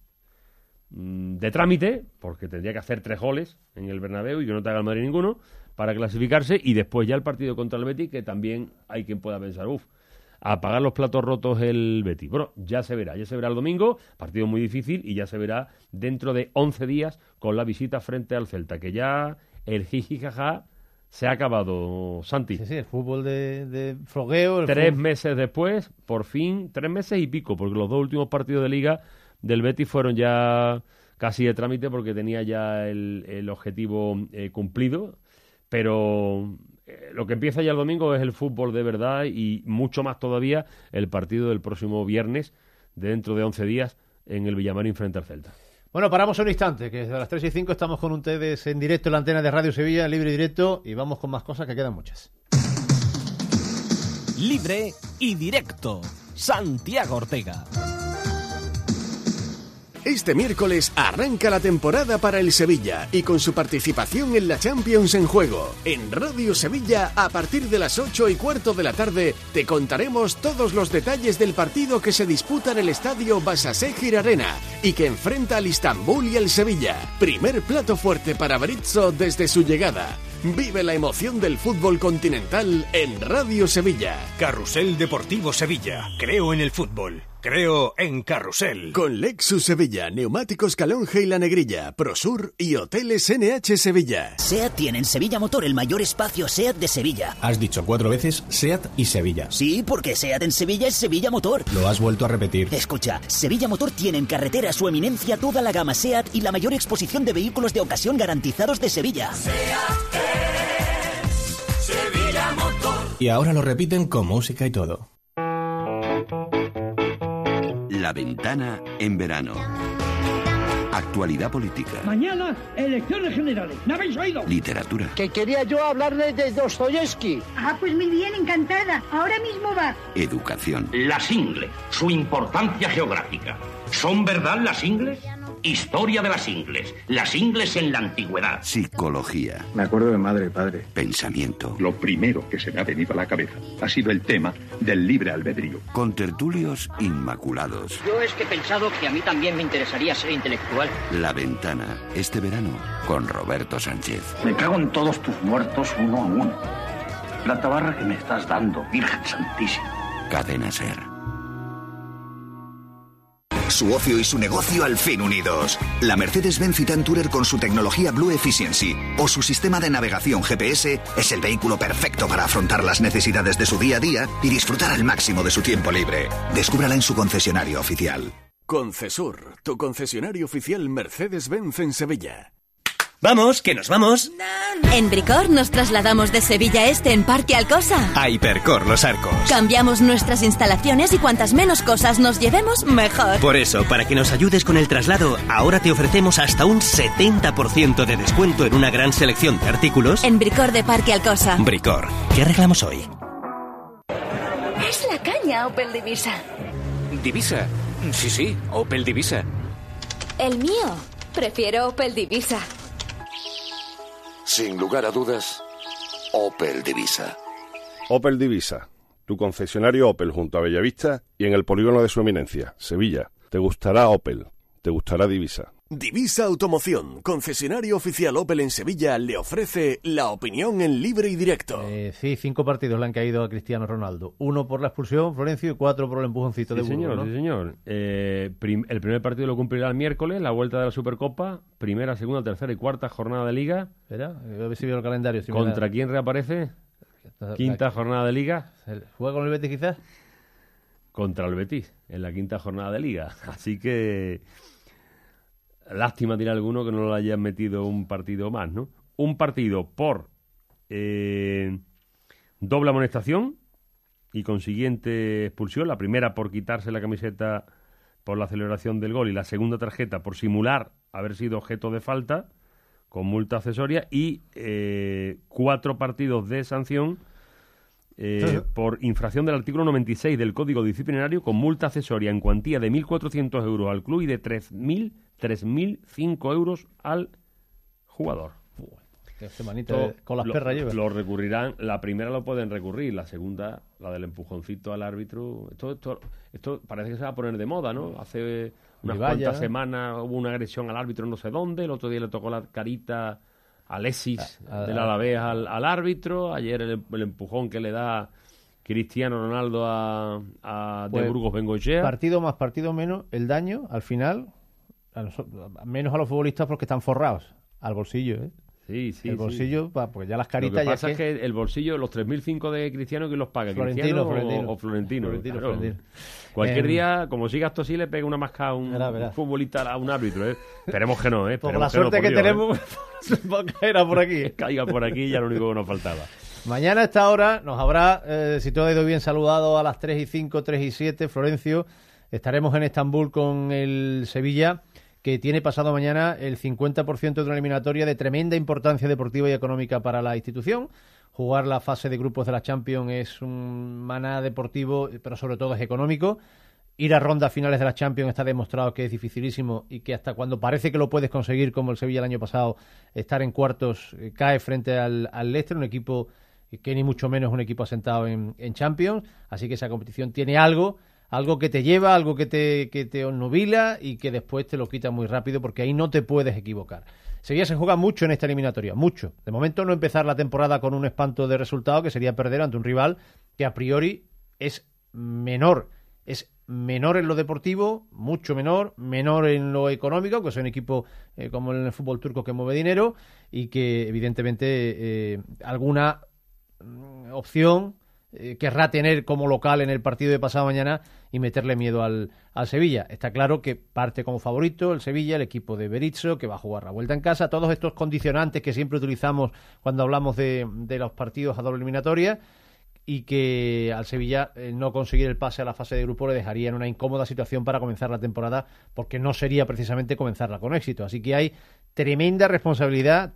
de trámite, porque tendría que hacer 3 goles en el Bernabéu y que no te haga el Madrid ninguno para clasificarse, y después ya el partido contra el Betis, que también hay quien pueda pensar, a pagar los platos rotos el Betis. Bueno, ya se verá el domingo, partido muy difícil, y ya se verá dentro de 11 días con la visita frente al Celta, que ya el jijijaja se ha acabado, Santi. Sí, el fútbol de fogueo. 3 meses después, por fin, 3 meses y pico, porque los 2 últimos partidos de Liga del Betis fueron ya casi de trámite porque tenía ya el objetivo cumplido, pero lo que empieza ya el domingo es el fútbol de verdad, y mucho más todavía el partido del próximo viernes, dentro de 11 días, en el Villamarín frente al Celta. Bueno, paramos un instante, que desde las 3:05 estamos con ustedes en directo en la antena de Radio Sevilla, libre y directo, y vamos con más cosas, que quedan muchas. Libre y directo, Santiago Ortega. Este miércoles arranca la temporada para el Sevilla y con su participación en la Champions en juego. En Radio Sevilla, a partir de las 8:15 de la tarde, te contaremos todos los detalles del partido que se disputa en el estadio Başakşehir Arena y que enfrenta al Istanbul y al Sevilla. Primer plato fuerte para Berizzo desde su llegada. Vive la emoción del fútbol continental en Radio Sevilla. Carrusel Deportivo Sevilla. Creo en el fútbol. Creo en Carrusel. Con Lexus Sevilla, Neumáticos Calonge y La Negrilla, Prosur y Hoteles NH Sevilla. SEAT tiene en Sevilla Motor el mayor espacio SEAT de Sevilla. Has dicho 4 veces SEAT y Sevilla. Sí, porque SEAT en Sevilla es Sevilla Motor. Lo has vuelto a repetir. Escucha, Sevilla Motor tiene en carretera a su eminencia toda la gama SEAT y la mayor exposición de vehículos de ocasión garantizados de Sevilla. SEAT es Sevilla Motor. Y ahora lo repiten con música y todo. La ventana en verano. Actualidad política. Mañana, elecciones generales. ¿Me habéis oído? Literatura. Que quería yo hablarles de Dostoyevsky. Ah, pues muy bien, encantada. Ahora mismo va. Educación. Las ingles, su importancia geográfica. ¿Son verdad las ingles? Historia de las ingles en la antigüedad. Psicología. Me acuerdo de madre y padre. Pensamiento. Lo primero que se me ha venido a la cabeza ha sido el tema del libre albedrío. Contertulios inmaculados. Yo es que he pensado que a mí también me interesaría ser intelectual. La ventana, este verano, con Roberto Sánchez. Me cago en todos tus muertos uno a uno. La tabarra que me estás dando, Virgen Santísima. Cadena SER. su ocio y su negocio al fin unidos. La Mercedes-Benz Citan Tourer con su tecnología Blue Efficiency o su sistema de navegación GPS es el vehículo perfecto para afrontar las necesidades de su día a día y disfrutar al máximo de su tiempo libre. Descúbrala en su concesionario oficial. Concesur, tu concesionario oficial Mercedes-Benz en Sevilla. ¡Vamos, que nos vamos! En Bricor nos trasladamos de Sevilla Este en Parque Alcosa a Hipercor Los Arcos. Cambiamos nuestras instalaciones y cuantas menos cosas nos llevemos, mejor. Por eso, para que nos ayudes con el traslado, ahora te ofrecemos hasta un 70% de descuento en una gran selección de artículos. En Bricor de Parque Alcosa. Bricor, ¿qué arreglamos hoy? Es la caña Opel Divisa. ¿Divisa? Sí, Opel Divisa. El mío. Prefiero Opel Divisa. Sin lugar a dudas, Opel Divisa. Opel Divisa, tu concesionario Opel junto a Bellavista y en el polígono de su eminencia, Sevilla. Te gustará Opel, te gustará Divisa. Divisa Automoción, concesionario oficial Opel en Sevilla, le ofrece la opinión en libre y directo. Sí, 5 partidos le han caído a Cristiano Ronaldo. 1 por la expulsión, Florencio, y 4 por el empujoncito de Burgos, ¿no? Sí, señor. El primer partido lo cumplirá el miércoles, la vuelta de la Supercopa, primera, segunda, tercera y cuarta jornada de Liga. Espera, a ver si veo el calendario. Si ¿Contra quién reaparece? Quinta jornada de Liga. ¿Juega con el Betis quizás? Contra el Betis, en la quinta jornada de Liga. Así que... lástima dirá alguno que no lo hayan metido un partido más, ¿no? Un partido por doble amonestación y consiguiente expulsión. La primera por quitarse la camiseta por la celebración del gol y la segunda tarjeta por simular haber sido objeto de falta con multa accesoria y 4 partidos de sanción por infracción del artículo 96 del Código Disciplinario con multa accesoria en cuantía de 1.400 euros al club y de 3.005 euros al jugador. Qué semanita con las perras lleva. Lo recurrirán, la primera lo pueden recurrir, la segunda, la del empujoncito al árbitro. Esto parece que se va a poner de moda, ¿no? Hace unas cuantas semanas hubo una agresión al árbitro no sé dónde, el otro día le tocó la carita a Alexis del Alavés al árbitro, ayer el empujón que le da Cristiano Ronaldo a de Burgos Bengoechea. Partido más, partido menos, el daño al final, menos a los futbolistas porque están forrados al bolsillo, ¿eh? Sí. El bolsillo, pues ya las caritas... Lo que pasa es que el bolsillo, los 3.005 de Cristiano, ¿quién los paga? ¿Cristiano o Florentino? Claro. Cualquier día, como siga esto así, le pega una masca a un futbolista, a un árbitro, ¿eh? Esperemos que no, ¿eh? Por la suerte que tenemos, era por aquí. Que caiga por aquí, ya lo único que nos faltaba. Mañana a esta hora nos habrá, si todo ha ido bien, saludado a las 3:05, 3:07, Florencio. Estaremos en Estambul con el Sevilla, que tiene pasado mañana el 50% de una eliminatoria de tremenda importancia deportiva y económica para la institución. Jugar la fase de grupos de la Champions es un maná deportivo, pero sobre todo es económico. Ir a rondas finales de la Champions está demostrado que es dificilísimo y que hasta cuando parece que lo puedes conseguir, como el Sevilla el año pasado, estar en cuartos cae frente al Leicester, un equipo que ni mucho menos es un equipo asentado en Champions. Así que esa competición tiene algo que te lleva, algo que te obnubila y que después te lo quita muy rápido porque ahí no te puedes equivocar. Sevilla se juega mucho en esta eliminatoria, mucho. De momento no empezar la temporada con un espanto de resultado que sería perder ante un rival que a priori es menor en lo deportivo, mucho menor en lo económico, que es un equipo como en el fútbol turco que mueve dinero y que evidentemente alguna opción querrá tener como local en el partido de pasado mañana y meterle miedo al Sevilla. Está claro que parte como favorito el Sevilla, el equipo de Berizzo, que va a jugar la vuelta en casa, todos estos condicionantes que siempre utilizamos cuando hablamos de los partidos a doble eliminatoria, y que al Sevilla no conseguir el pase a la fase de grupo le dejaría en una incómoda situación para comenzar la temporada, porque no sería precisamente comenzarla con éxito. Así que hay tremenda responsabilidad,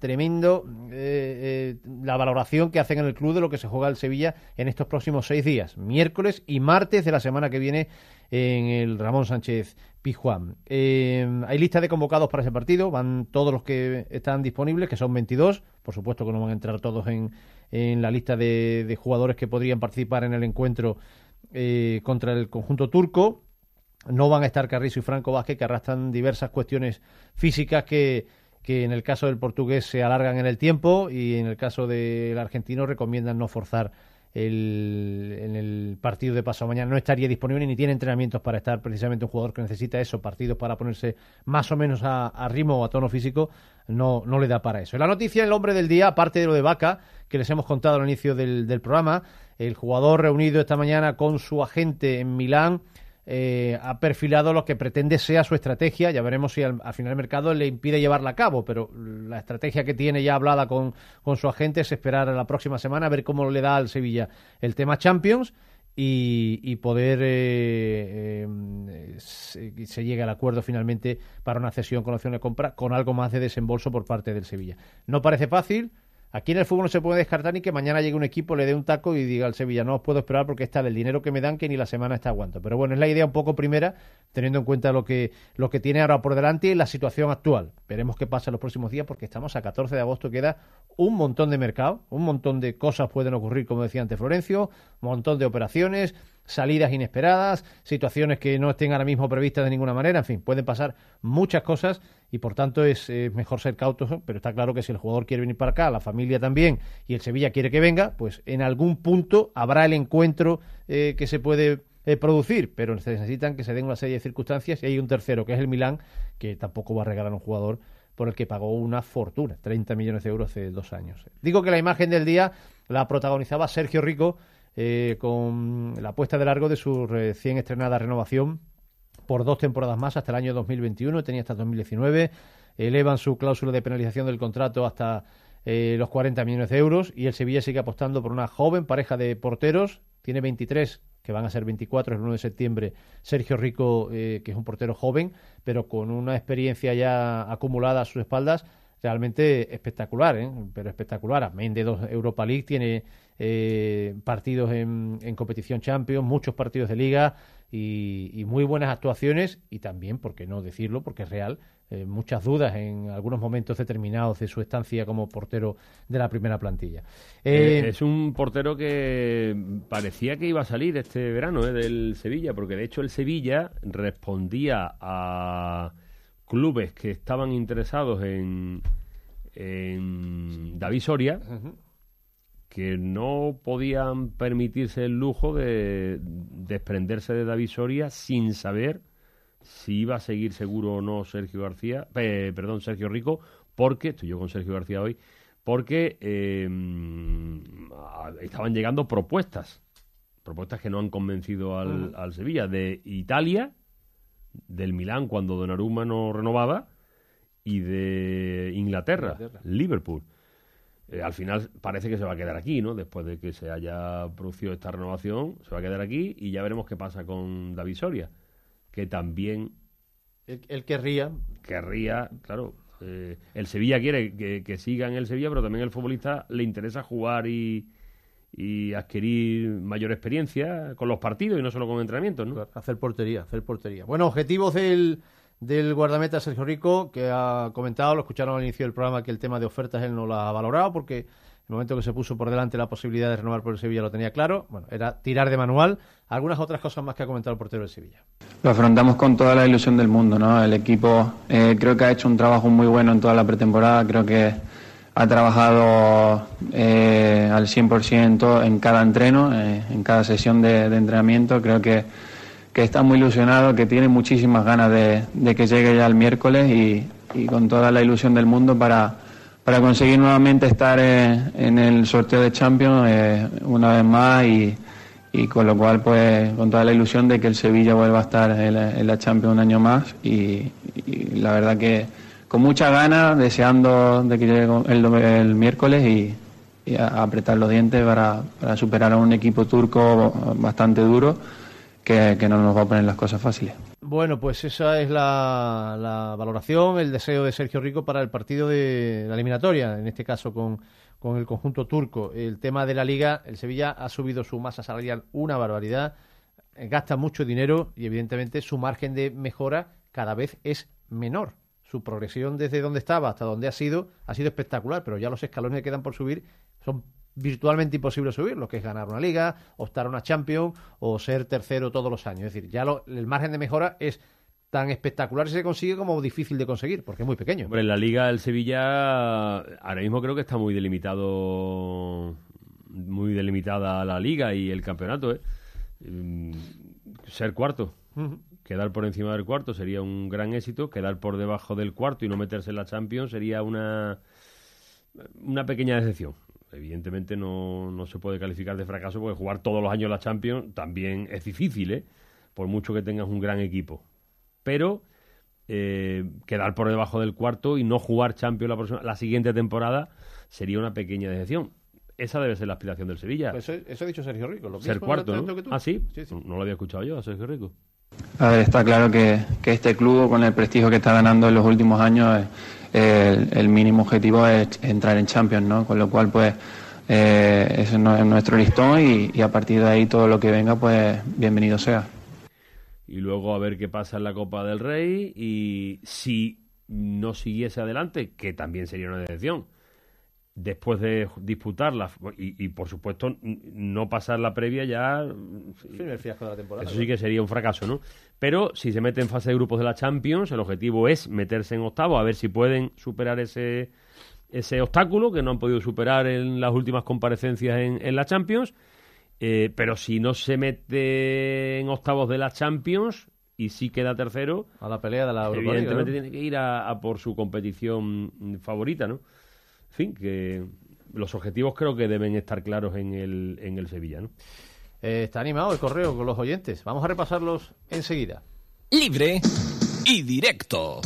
la valoración que hacen en el club de lo que se juega el Sevilla en estos próximos 6 días, miércoles y martes de la semana que viene en el Ramón Sánchez Pizjuán. Hay lista de convocados para ese partido, van todos los que están disponibles, que son 22, por supuesto que no van a entrar todos en la lista de jugadores que podrían participar en el encuentro contra el conjunto turco. No van a estar Carrizo y Franco Vázquez, que arrastran diversas cuestiones físicas que en el caso del portugués se alargan en el tiempo y en el caso del argentino recomiendan no forzar en el partido de pasado mañana. No estaría disponible ni tiene entrenamientos para estar, precisamente un jugador que necesita eso, partidos para ponerse más o menos a ritmo o a tono físico, no le da para eso. La noticia, el hombre del día, aparte de lo de Vaca, que les hemos contado al inicio del programa, el jugador reunido esta mañana con su agente en Milán, ha perfilado lo que pretende sea su estrategia. Ya veremos si al final el mercado le impide llevarla a cabo, pero la estrategia que tiene ya hablada con su agente es esperar a la próxima semana a ver cómo le da al Sevilla el tema Champions y poder se llegue al acuerdo finalmente para una cesión con opción de compra con algo más de desembolso por parte del Sevilla. No parece fácil. Aquí en el fútbol no se puede descartar ni que mañana llegue un equipo, le dé un taco y diga al Sevilla, no os puedo esperar porque está del dinero que me dan que ni la semana está aguanto. Pero bueno, es la idea un poco primera, teniendo en cuenta lo que tiene ahora por delante y la situación actual. Veremos qué pasa en los próximos días porque estamos a 14 de agosto, queda un montón de mercado, un montón de cosas pueden ocurrir, como decía antes Florencio, un montón de operaciones, salidas inesperadas, situaciones que no estén ahora mismo previstas de ninguna manera, en fin, pueden pasar muchas cosas y por tanto es mejor ser cautos, pero está claro que si el jugador quiere venir para acá, la familia también, y el Sevilla quiere que venga, pues en algún punto habrá el encuentro que se puede producir, pero se necesitan que se den una serie de circunstancias y hay un tercero, que es el Milán, que tampoco va a regalar a un jugador por el que pagó una fortuna, 30 millones de euros hace 2 años. Digo que la imagen del día la protagonizaba Sergio Rico, con la puesta de largo de su recién estrenada renovación por 2 temporadas más hasta el año 2021, tenía hasta 2019, elevan su cláusula de penalización del contrato hasta los 40 millones de euros y el Sevilla sigue apostando por una joven pareja de porteros, tiene 23, que van a ser 24 el 1 de septiembre, Sergio Rico, que es un portero joven, pero con una experiencia ya acumulada a sus espaldas, realmente espectacular, pero espectacular. Amén de 2 Europa League, tiene partidos en competición Champions, muchos partidos de Liga y muy buenas actuaciones y también, por qué no decirlo, porque es real, muchas dudas en algunos momentos determinados de su estancia como portero de la primera plantilla. Es un portero que parecía que iba a salir este verano del Sevilla, porque de hecho el Sevilla respondía a clubes que estaban interesados en David Soria, que no podían permitirse el lujo de desprenderse de David Soria sin saber si iba a seguir seguro o no Sergio Rico, porque, estoy yo con Sergio García hoy, porque estaban llegando propuestas que no han convencido al Sevilla, de Italia, del Milán cuando Donnarumma no renovaba y de Inglaterra. Liverpool. Al final parece que se va a quedar aquí, ¿no? Después de que se haya producido esta renovación, se va a quedar aquí y ya veremos qué pasa con David Soria, que también él querría, claro, el Sevilla quiere que siga en el Sevilla, pero también el futbolista le interesa jugar y adquirir mayor experiencia con los partidos y no solo con entrenamientos, ¿no? Hacer portería. Bueno, objetivos del guardameta Sergio Rico, que ha comentado, lo escucharon al inicio del programa, que el tema de ofertas él no lo ha valorado porque en el momento que se puso por delante la posibilidad de renovar por el Sevilla lo tenía claro. Bueno, era tirar de manual. Algunas otras cosas más que ha comentado el portero del Sevilla. Lo afrontamos con toda la ilusión del mundo, ¿no? El equipo creo que ha hecho un trabajo muy bueno en toda la pretemporada. Creo que ha trabajado al 100% en cada entreno, en cada sesión de entrenamiento. Creo que está muy ilusionado, que tiene muchísimas ganas de que llegue ya el miércoles y con toda la ilusión del mundo para conseguir nuevamente estar en el sorteo de Champions una vez más y con lo cual pues con toda la ilusión de que el Sevilla vuelva a estar en la Champions un año más y la verdad que con muchas ganas, deseando de que llegue el miércoles y a apretar los dientes para superar a un equipo turco bastante duro que no nos va a poner las cosas fáciles. Bueno, pues esa es la valoración, el deseo de Sergio Rico para el partido de la eliminatoria, en este caso con el conjunto turco. El tema de la Liga, el Sevilla ha subido su masa salarial una barbaridad, gasta mucho dinero y evidentemente su margen de mejora cada vez es menor. Su progresión desde donde estaba hasta donde ha sido espectacular, pero ya los escalones que quedan por subir son virtualmente imposibles subir, lo que es ganar una Liga, optar a una Champions o ser tercero todos los años. Es decir, ya el margen de mejora es tan espectacular si se consigue como difícil de conseguir, porque es muy pequeño. Hombre, en la Liga el Sevilla ahora mismo creo que está muy delimitado muy delimitada la liga y el campeonato, ser cuarto. Quedar por encima del cuarto sería un gran éxito. Quedar por debajo del cuarto y no meterse en la Champions sería una pequeña decepción. Evidentemente no se puede calificar de fracaso, porque jugar todos los años la Champions también es difícil, por mucho que tengas un gran equipo. Pero quedar por debajo del cuarto y no jugar Champions la siguiente temporada sería una pequeña decepción. Esa debe ser la aspiración del Sevilla. Pues eso ha dicho Sergio Rico. ¿Lo ser cuarto, ¿no? Que tú? ¿Ah, sí? Sí. No lo había escuchado yo, a Sergio Rico. A ver, está claro que este club, con el prestigio que está ganando en los últimos años, el mínimo objetivo es entrar en Champions, ¿no? Con lo cual, pues, ese es nuestro listón y a partir de ahí todo lo que venga, pues, bienvenido sea. Y luego a ver qué pasa en la Copa del Rey, y si no siguiese adelante, que también sería una decepción, después de disputarla y por supuesto no pasar la previa, ya el fiasco de la temporada, eso sí que sería un fracaso, ¿no? Pero si se mete en fase de grupos de la Champions, el objetivo es meterse en octavos, a ver si pueden superar ese obstáculo que no han podido superar en las últimas comparecencias en la Champions. Pero si no se mete en octavos de la Champions y sí queda tercero, a la pelea de la Europa, evidentemente, ¿no? tiene que ir a por su competición favorita, ¿no? En fin, que los objetivos creo que deben estar claros en el Sevilla, ¿no? Está animado el correo con los oyentes. Vamos a repasarlos enseguida. Libre y directo.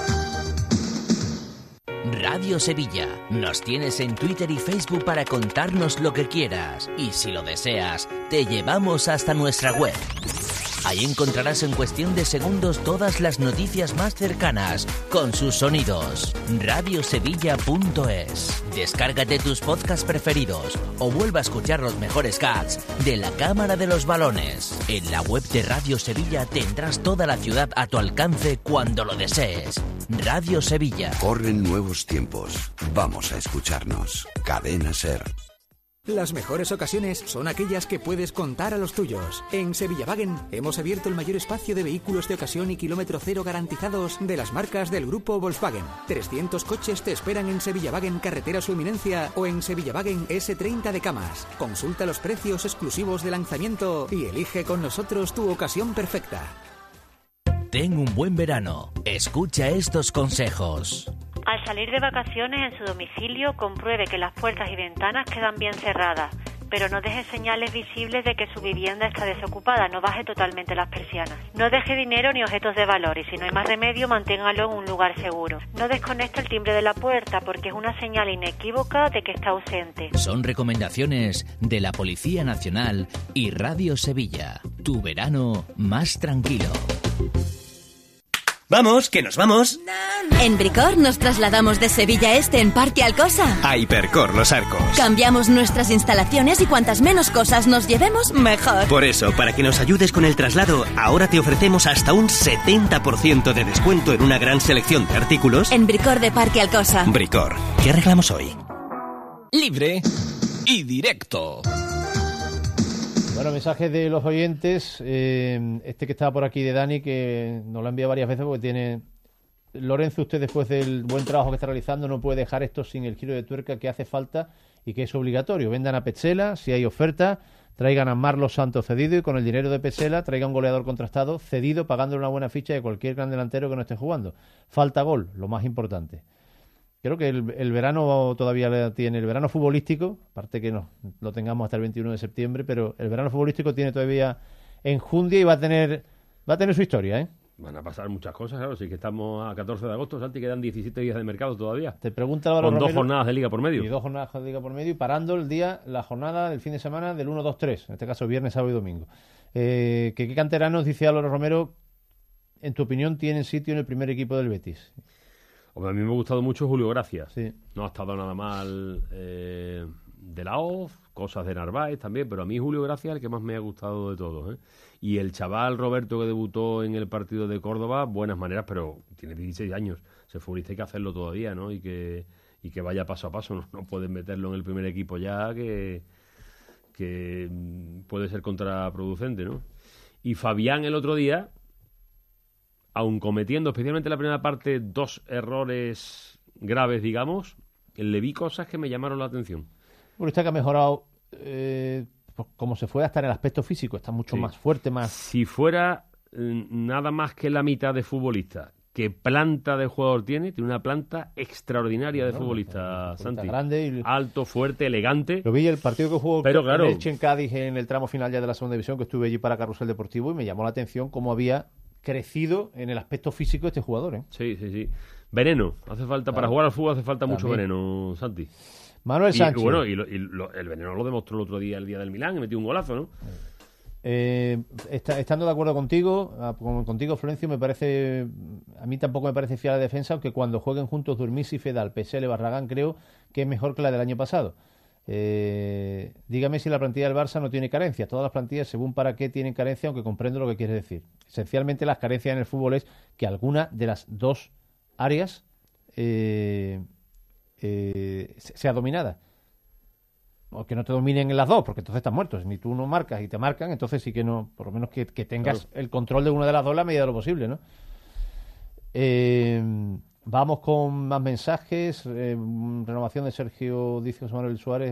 Radio Sevilla. Nos tienes en Twitter y Facebook para contarnos lo que quieras. Y si lo deseas, te llevamos hasta nuestra web. Ahí encontrarás en cuestión de segundos todas las noticias más cercanas, con sus sonidos. Radiosevilla.es. Descárgate tus podcasts preferidos o vuelva a escuchar los mejores gags de la Cámara de los Balones. En la web de Radio Sevilla tendrás toda la ciudad a tu alcance cuando lo desees. Radio Sevilla. Corren nuevos tiempos. Vamos a escucharnos. Cadena SER. Las mejores ocasiones son aquellas que puedes contar a los tuyos. En Sevillavagen hemos abierto el mayor espacio de vehículos de ocasión y kilómetro cero garantizados de las marcas del grupo Volkswagen. 300 coches te esperan en Sevillavagen Carretera Su Eminencia o en Sevillavagen S30 de Camas. Consulta los precios exclusivos de lanzamiento y elige con nosotros tu ocasión perfecta. Ten un buen verano. Escucha estos consejos. Al salir de vacaciones en su domicilio, compruebe que las puertas y ventanas quedan bien cerradas, pero no deje señales visibles de que su vivienda está desocupada. No baje totalmente las persianas. No deje dinero ni objetos de valor y si no hay más remedio, manténgalo en un lugar seguro. No desconecte el timbre de la puerta porque es una señal inequívoca de que está ausente. Son recomendaciones de la Policía Nacional y Radio Sevilla. Tu verano más tranquilo. ¡Vamos, que nos vamos! En Bricor nos trasladamos de Sevilla Este en Parque Alcosa a Hipercor Los Arcos. Cambiamos nuestras instalaciones y cuantas menos cosas nos llevemos, mejor. Por eso, para que nos ayudes con el traslado, ahora te ofrecemos hasta un 70% de descuento en una gran selección de artículos. En Bricor de Parque Alcosa. Bricor, ¿qué arreglamos hoy? Libre y directo. Bueno, mensajes de los oyentes. Este que estaba por aquí de Dani, que nos lo ha enviado varias veces porque tiene... Lorenzo, usted después del buen trabajo que está realizando no puede dejar esto sin el giro de tuerca que hace falta y que es obligatorio. Vendan a Petzela, si hay oferta, traigan a Marlos Santos cedido y con el dinero de Petzela traigan un goleador contrastado cedido pagándole una buena ficha de cualquier gran delantero que no esté jugando. Falta gol, lo más importante. Creo que el verano todavía tiene, el verano futbolístico, aparte que no lo tengamos hasta el 21 de septiembre, pero el verano futbolístico tiene todavía enjundia y va a tener su historia, ¿eh? Van a pasar muchas cosas, claro. Sí que estamos a 14 de agosto, Santi, quedan 17 días de mercado todavía. Te pregunta ahora con Romero, 2 jornadas de Liga por medio. Y 2 jornadas de Liga por medio y parando la jornada del fin de semana del 1, 2, 3. En este caso viernes, sábado y domingo. ¿Qué canteranos, dice Álvaro Romero, en tu opinión, tienen sitio en el primer equipo del Betis? Hombre, a mí me ha gustado mucho Julio Gracia. Sí. No ha estado nada mal de la OZ, cosas de Narváez también, pero a mí Julio Gracia es el que más me ha gustado de todos, ¿eh? Y el chaval Roberto que debutó en el partido de Córdoba, buenas maneras, pero tiene 16 años. Ser futbolista hay que hacerlo todavía, ¿no? Y que vaya paso a paso. No pueden meterlo en el primer equipo ya, que puede ser contraproducente, ¿no? Y Fabián el otro día, aun cometiendo especialmente en la primera parte 2 errores graves, digamos, le vi cosas que me llamaron la atención. Bueno, está que ha mejorado pues como se fue hasta en el aspecto físico, está mucho más fuerte, más... Si fuera nada más que la mitad de futbolista, ¿qué planta de jugador tiene? Tiene una planta extraordinaria de futbolista, Santi. Grande alto, fuerte, elegante. Lo vi el partido que jugó pero claro, el Elche en Cádiz en el tramo final ya de la segunda división, que estuve allí para Carrusel Deportivo, y me llamó la atención cómo había crecido en el aspecto físico este jugador, ¿eh? Sí. Veneno. Hace falta, para jugar al fútbol hace falta mucho veneno, Santi. Manuel Sánchez. El veneno lo demostró el otro día, el día del Milán, y metió un golazo, ¿no? Estando de acuerdo contigo, Florencio, me parece, a mí tampoco me parece fiar la defensa, aunque cuando jueguen juntos Durmisi y Fedal, Pesele, Barragán, creo que es mejor que la del año pasado. Dígame si la plantilla del Barça no tiene carencias. Todas las plantillas, según para qué, tienen carencia, aunque comprendo lo que quieres decir. Esencialmente las carencias en el fútbol es que alguna de las dos áreas sea dominada. O que no te dominen en las dos, porque entonces estás muerto. Ni tú no marcas y te marcan, entonces sí que no, por lo menos que tengas el control de una de las dos a la medida de lo posible, ¿no? Vamos con más mensajes. Renovación de Sergio, dice José Manuel Suárez.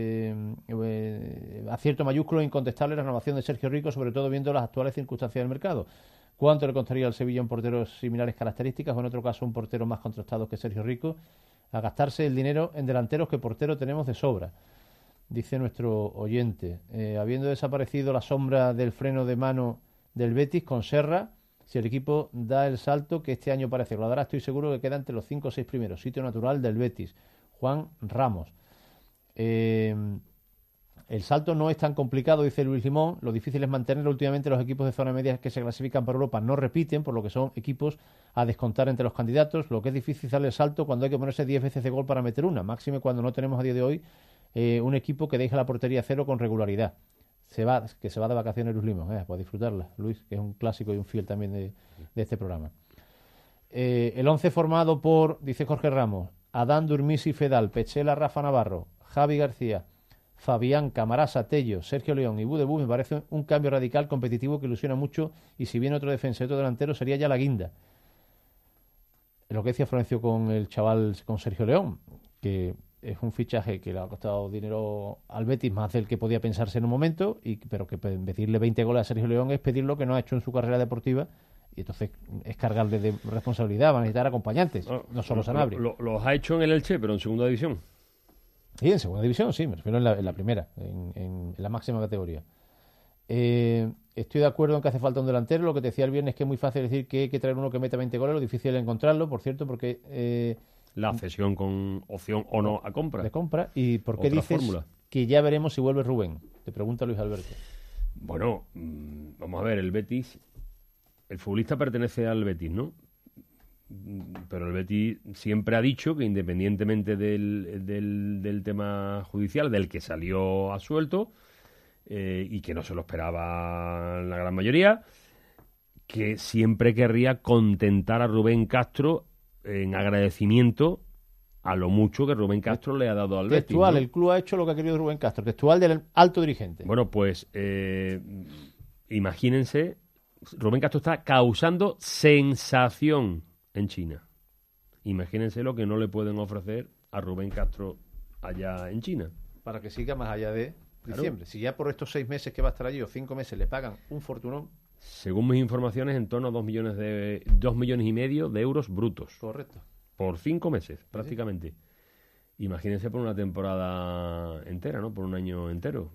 Acierto mayúsculo incontestable la renovación de Sergio Rico, sobre todo viendo las actuales circunstancias del mercado. ¿Cuánto le costaría al Sevilla un portero similares características, o en otro caso un portero más contrastado que Sergio Rico? A gastarse el dinero en delanteros que portero tenemos de sobra, dice nuestro oyente. Habiendo desaparecido la sombra del freno de mano del Betis con Serra, si el equipo da el salto que este año parece que lo dará, estoy seguro que queda entre los 5 o 6 primeros. Sitio natural del Betis. Juan Ramos. El salto no es tan complicado, dice Luis Limón. Lo difícil es mantenerlo. Últimamente los equipos de zona media que se clasifican para Europa no repiten, por lo que son equipos a descontar entre los candidatos. Lo que es difícil es darle el salto cuando hay que ponerse 10 veces de gol para meter una. Máxime cuando no tenemos a día de hoy un equipo que deja la portería cero con regularidad. Que se va de vacaciones Luis Limón. Pues disfrutarla, Luis, que es un clásico y un fiel también de este programa. El 11 formado por, dice Jorge Ramos, Adán, Durmisi, Fedal, Pechela, Rafa Navarro, Javi García, Fabián, Camarasa, Tello, Sergio León y Budebú, me parece un cambio radical, competitivo, que ilusiona mucho, y si viene otro defensa y otro delantero sería ya la guinda. Lo que decía Florencio con el chaval, con Sergio León, que es un fichaje que le ha costado dinero al Betis, más del que podía pensarse en un momento, pero que pedirle 20 goles a Sergio León es pedir lo que no ha hecho en su carrera deportiva, y entonces es cargarle de responsabilidad. Van a necesitar acompañantes, no solo Sanabria. Los ha hecho en el Elche, pero en segunda división. Sí, en segunda división, sí, me refiero en la primera, en la máxima categoría. Estoy de acuerdo en que hace falta un delantero. Lo que te decía el viernes, que es muy fácil decir que hay que traer uno que meta 20 goles, lo difícil es encontrarlo, por cierto, porque... la cesión con opción o no a compra. De compra. ¿Y por qué dices fórmula? Que ya veremos si vuelve Rubén? Te pregunta Luis Alberto. Bueno, vamos a ver, el Betis, el futbolista pertenece al Betis, ¿no? Pero el Betis siempre ha dicho que independientemente del tema judicial, del que salió absuelto, y que no se lo esperaba la gran mayoría, que siempre querría contentar a Rubén Castro en agradecimiento a lo mucho que Rubén Castro le ha dado al Betis. Textual, ¿no? El club ha hecho lo que ha querido Rubén Castro. Textual del alto dirigente. Bueno, pues imagínense, Rubén Castro está causando sensación en China. Imagínense lo que no le pueden ofrecer a Rubén Castro allá en China. Para que siga más allá de diciembre. Claro. Si ya por estos 6 meses que va a estar allí, o 5 meses, le pagan un fortunón. Según mis informaciones, en torno a 2 millones y medio de euros brutos. Correcto. Por 5 meses, prácticamente. ¿Sí? Imagínense por una temporada entera, ¿no? Por un año entero.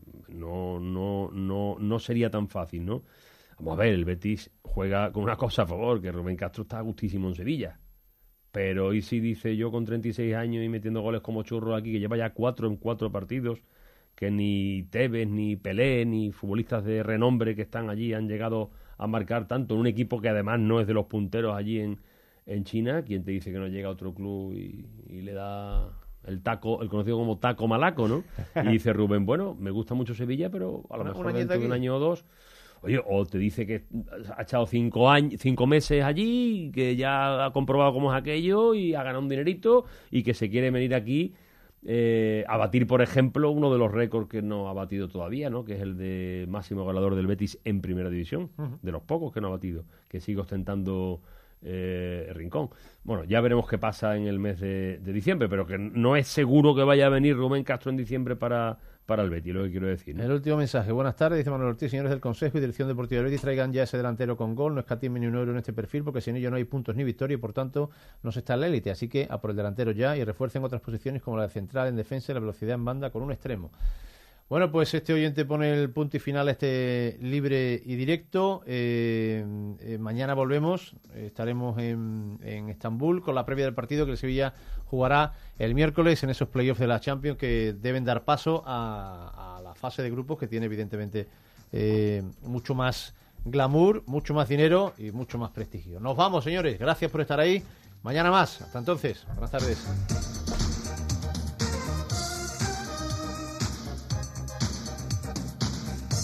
No sería tan fácil, ¿no? Vamos a ver, el Betis juega con una cosa a favor, que Rubén Castro está a gustísimo en Sevilla. Pero hoy sí dice yo con 36 años y metiendo goles como churro aquí, que lleva ya 4 en 4 partidos, que ni Tevez, ni Pelé, ni futbolistas de renombre que están allí han llegado a marcar tanto en un equipo que además no es de los punteros allí en China. ¿Quién te dice que no llega a otro club y le da el taco, el conocido como taco malaco, ¿no? Y dice Rubén, bueno, me gusta mucho Sevilla, pero a lo mejor dentro de un año o dos... Oye, o te dice que ha echado 5 meses allí, que ya ha comprobado cómo es aquello y ha ganado un dinerito y que se quiere venir aquí a batir, por ejemplo, uno de los récords que no ha batido todavía, ¿no? Que es el de máximo goleador del Betis en primera división, de los pocos que no ha batido, que sigue ostentando Rincón. Bueno, ya veremos qué pasa en el mes de diciembre, pero que no es seguro que vaya a venir Rubén Castro en diciembre para el Betis, lo que quiero decir, ¿no? El último mensaje. Buenas tardes, dice Manuel Ortiz. Señores del Consejo y Dirección Deportiva del Betis, traigan ya ese delantero con gol, no escatimen ni un euro en este perfil, porque sin ello no hay puntos ni victoria y por tanto no se está en la élite. Así que a por el delantero ya y refuercen otras posiciones como la de central en defensa y la velocidad en banda con un extremo. Bueno, pues este oyente pone el punto y final a este libre y directo. Mañana volvemos, estaremos en Estambul con la previa del partido que el Sevilla jugará el miércoles en esos playoffs de la Champions que deben dar paso a la fase de grupos que tiene evidentemente mucho más glamour, mucho más dinero y mucho más prestigio. Nos vamos, señores, gracias por estar ahí. Mañana más, hasta entonces, buenas tardes.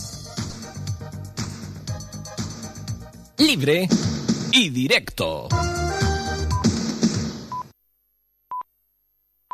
Libre y directo.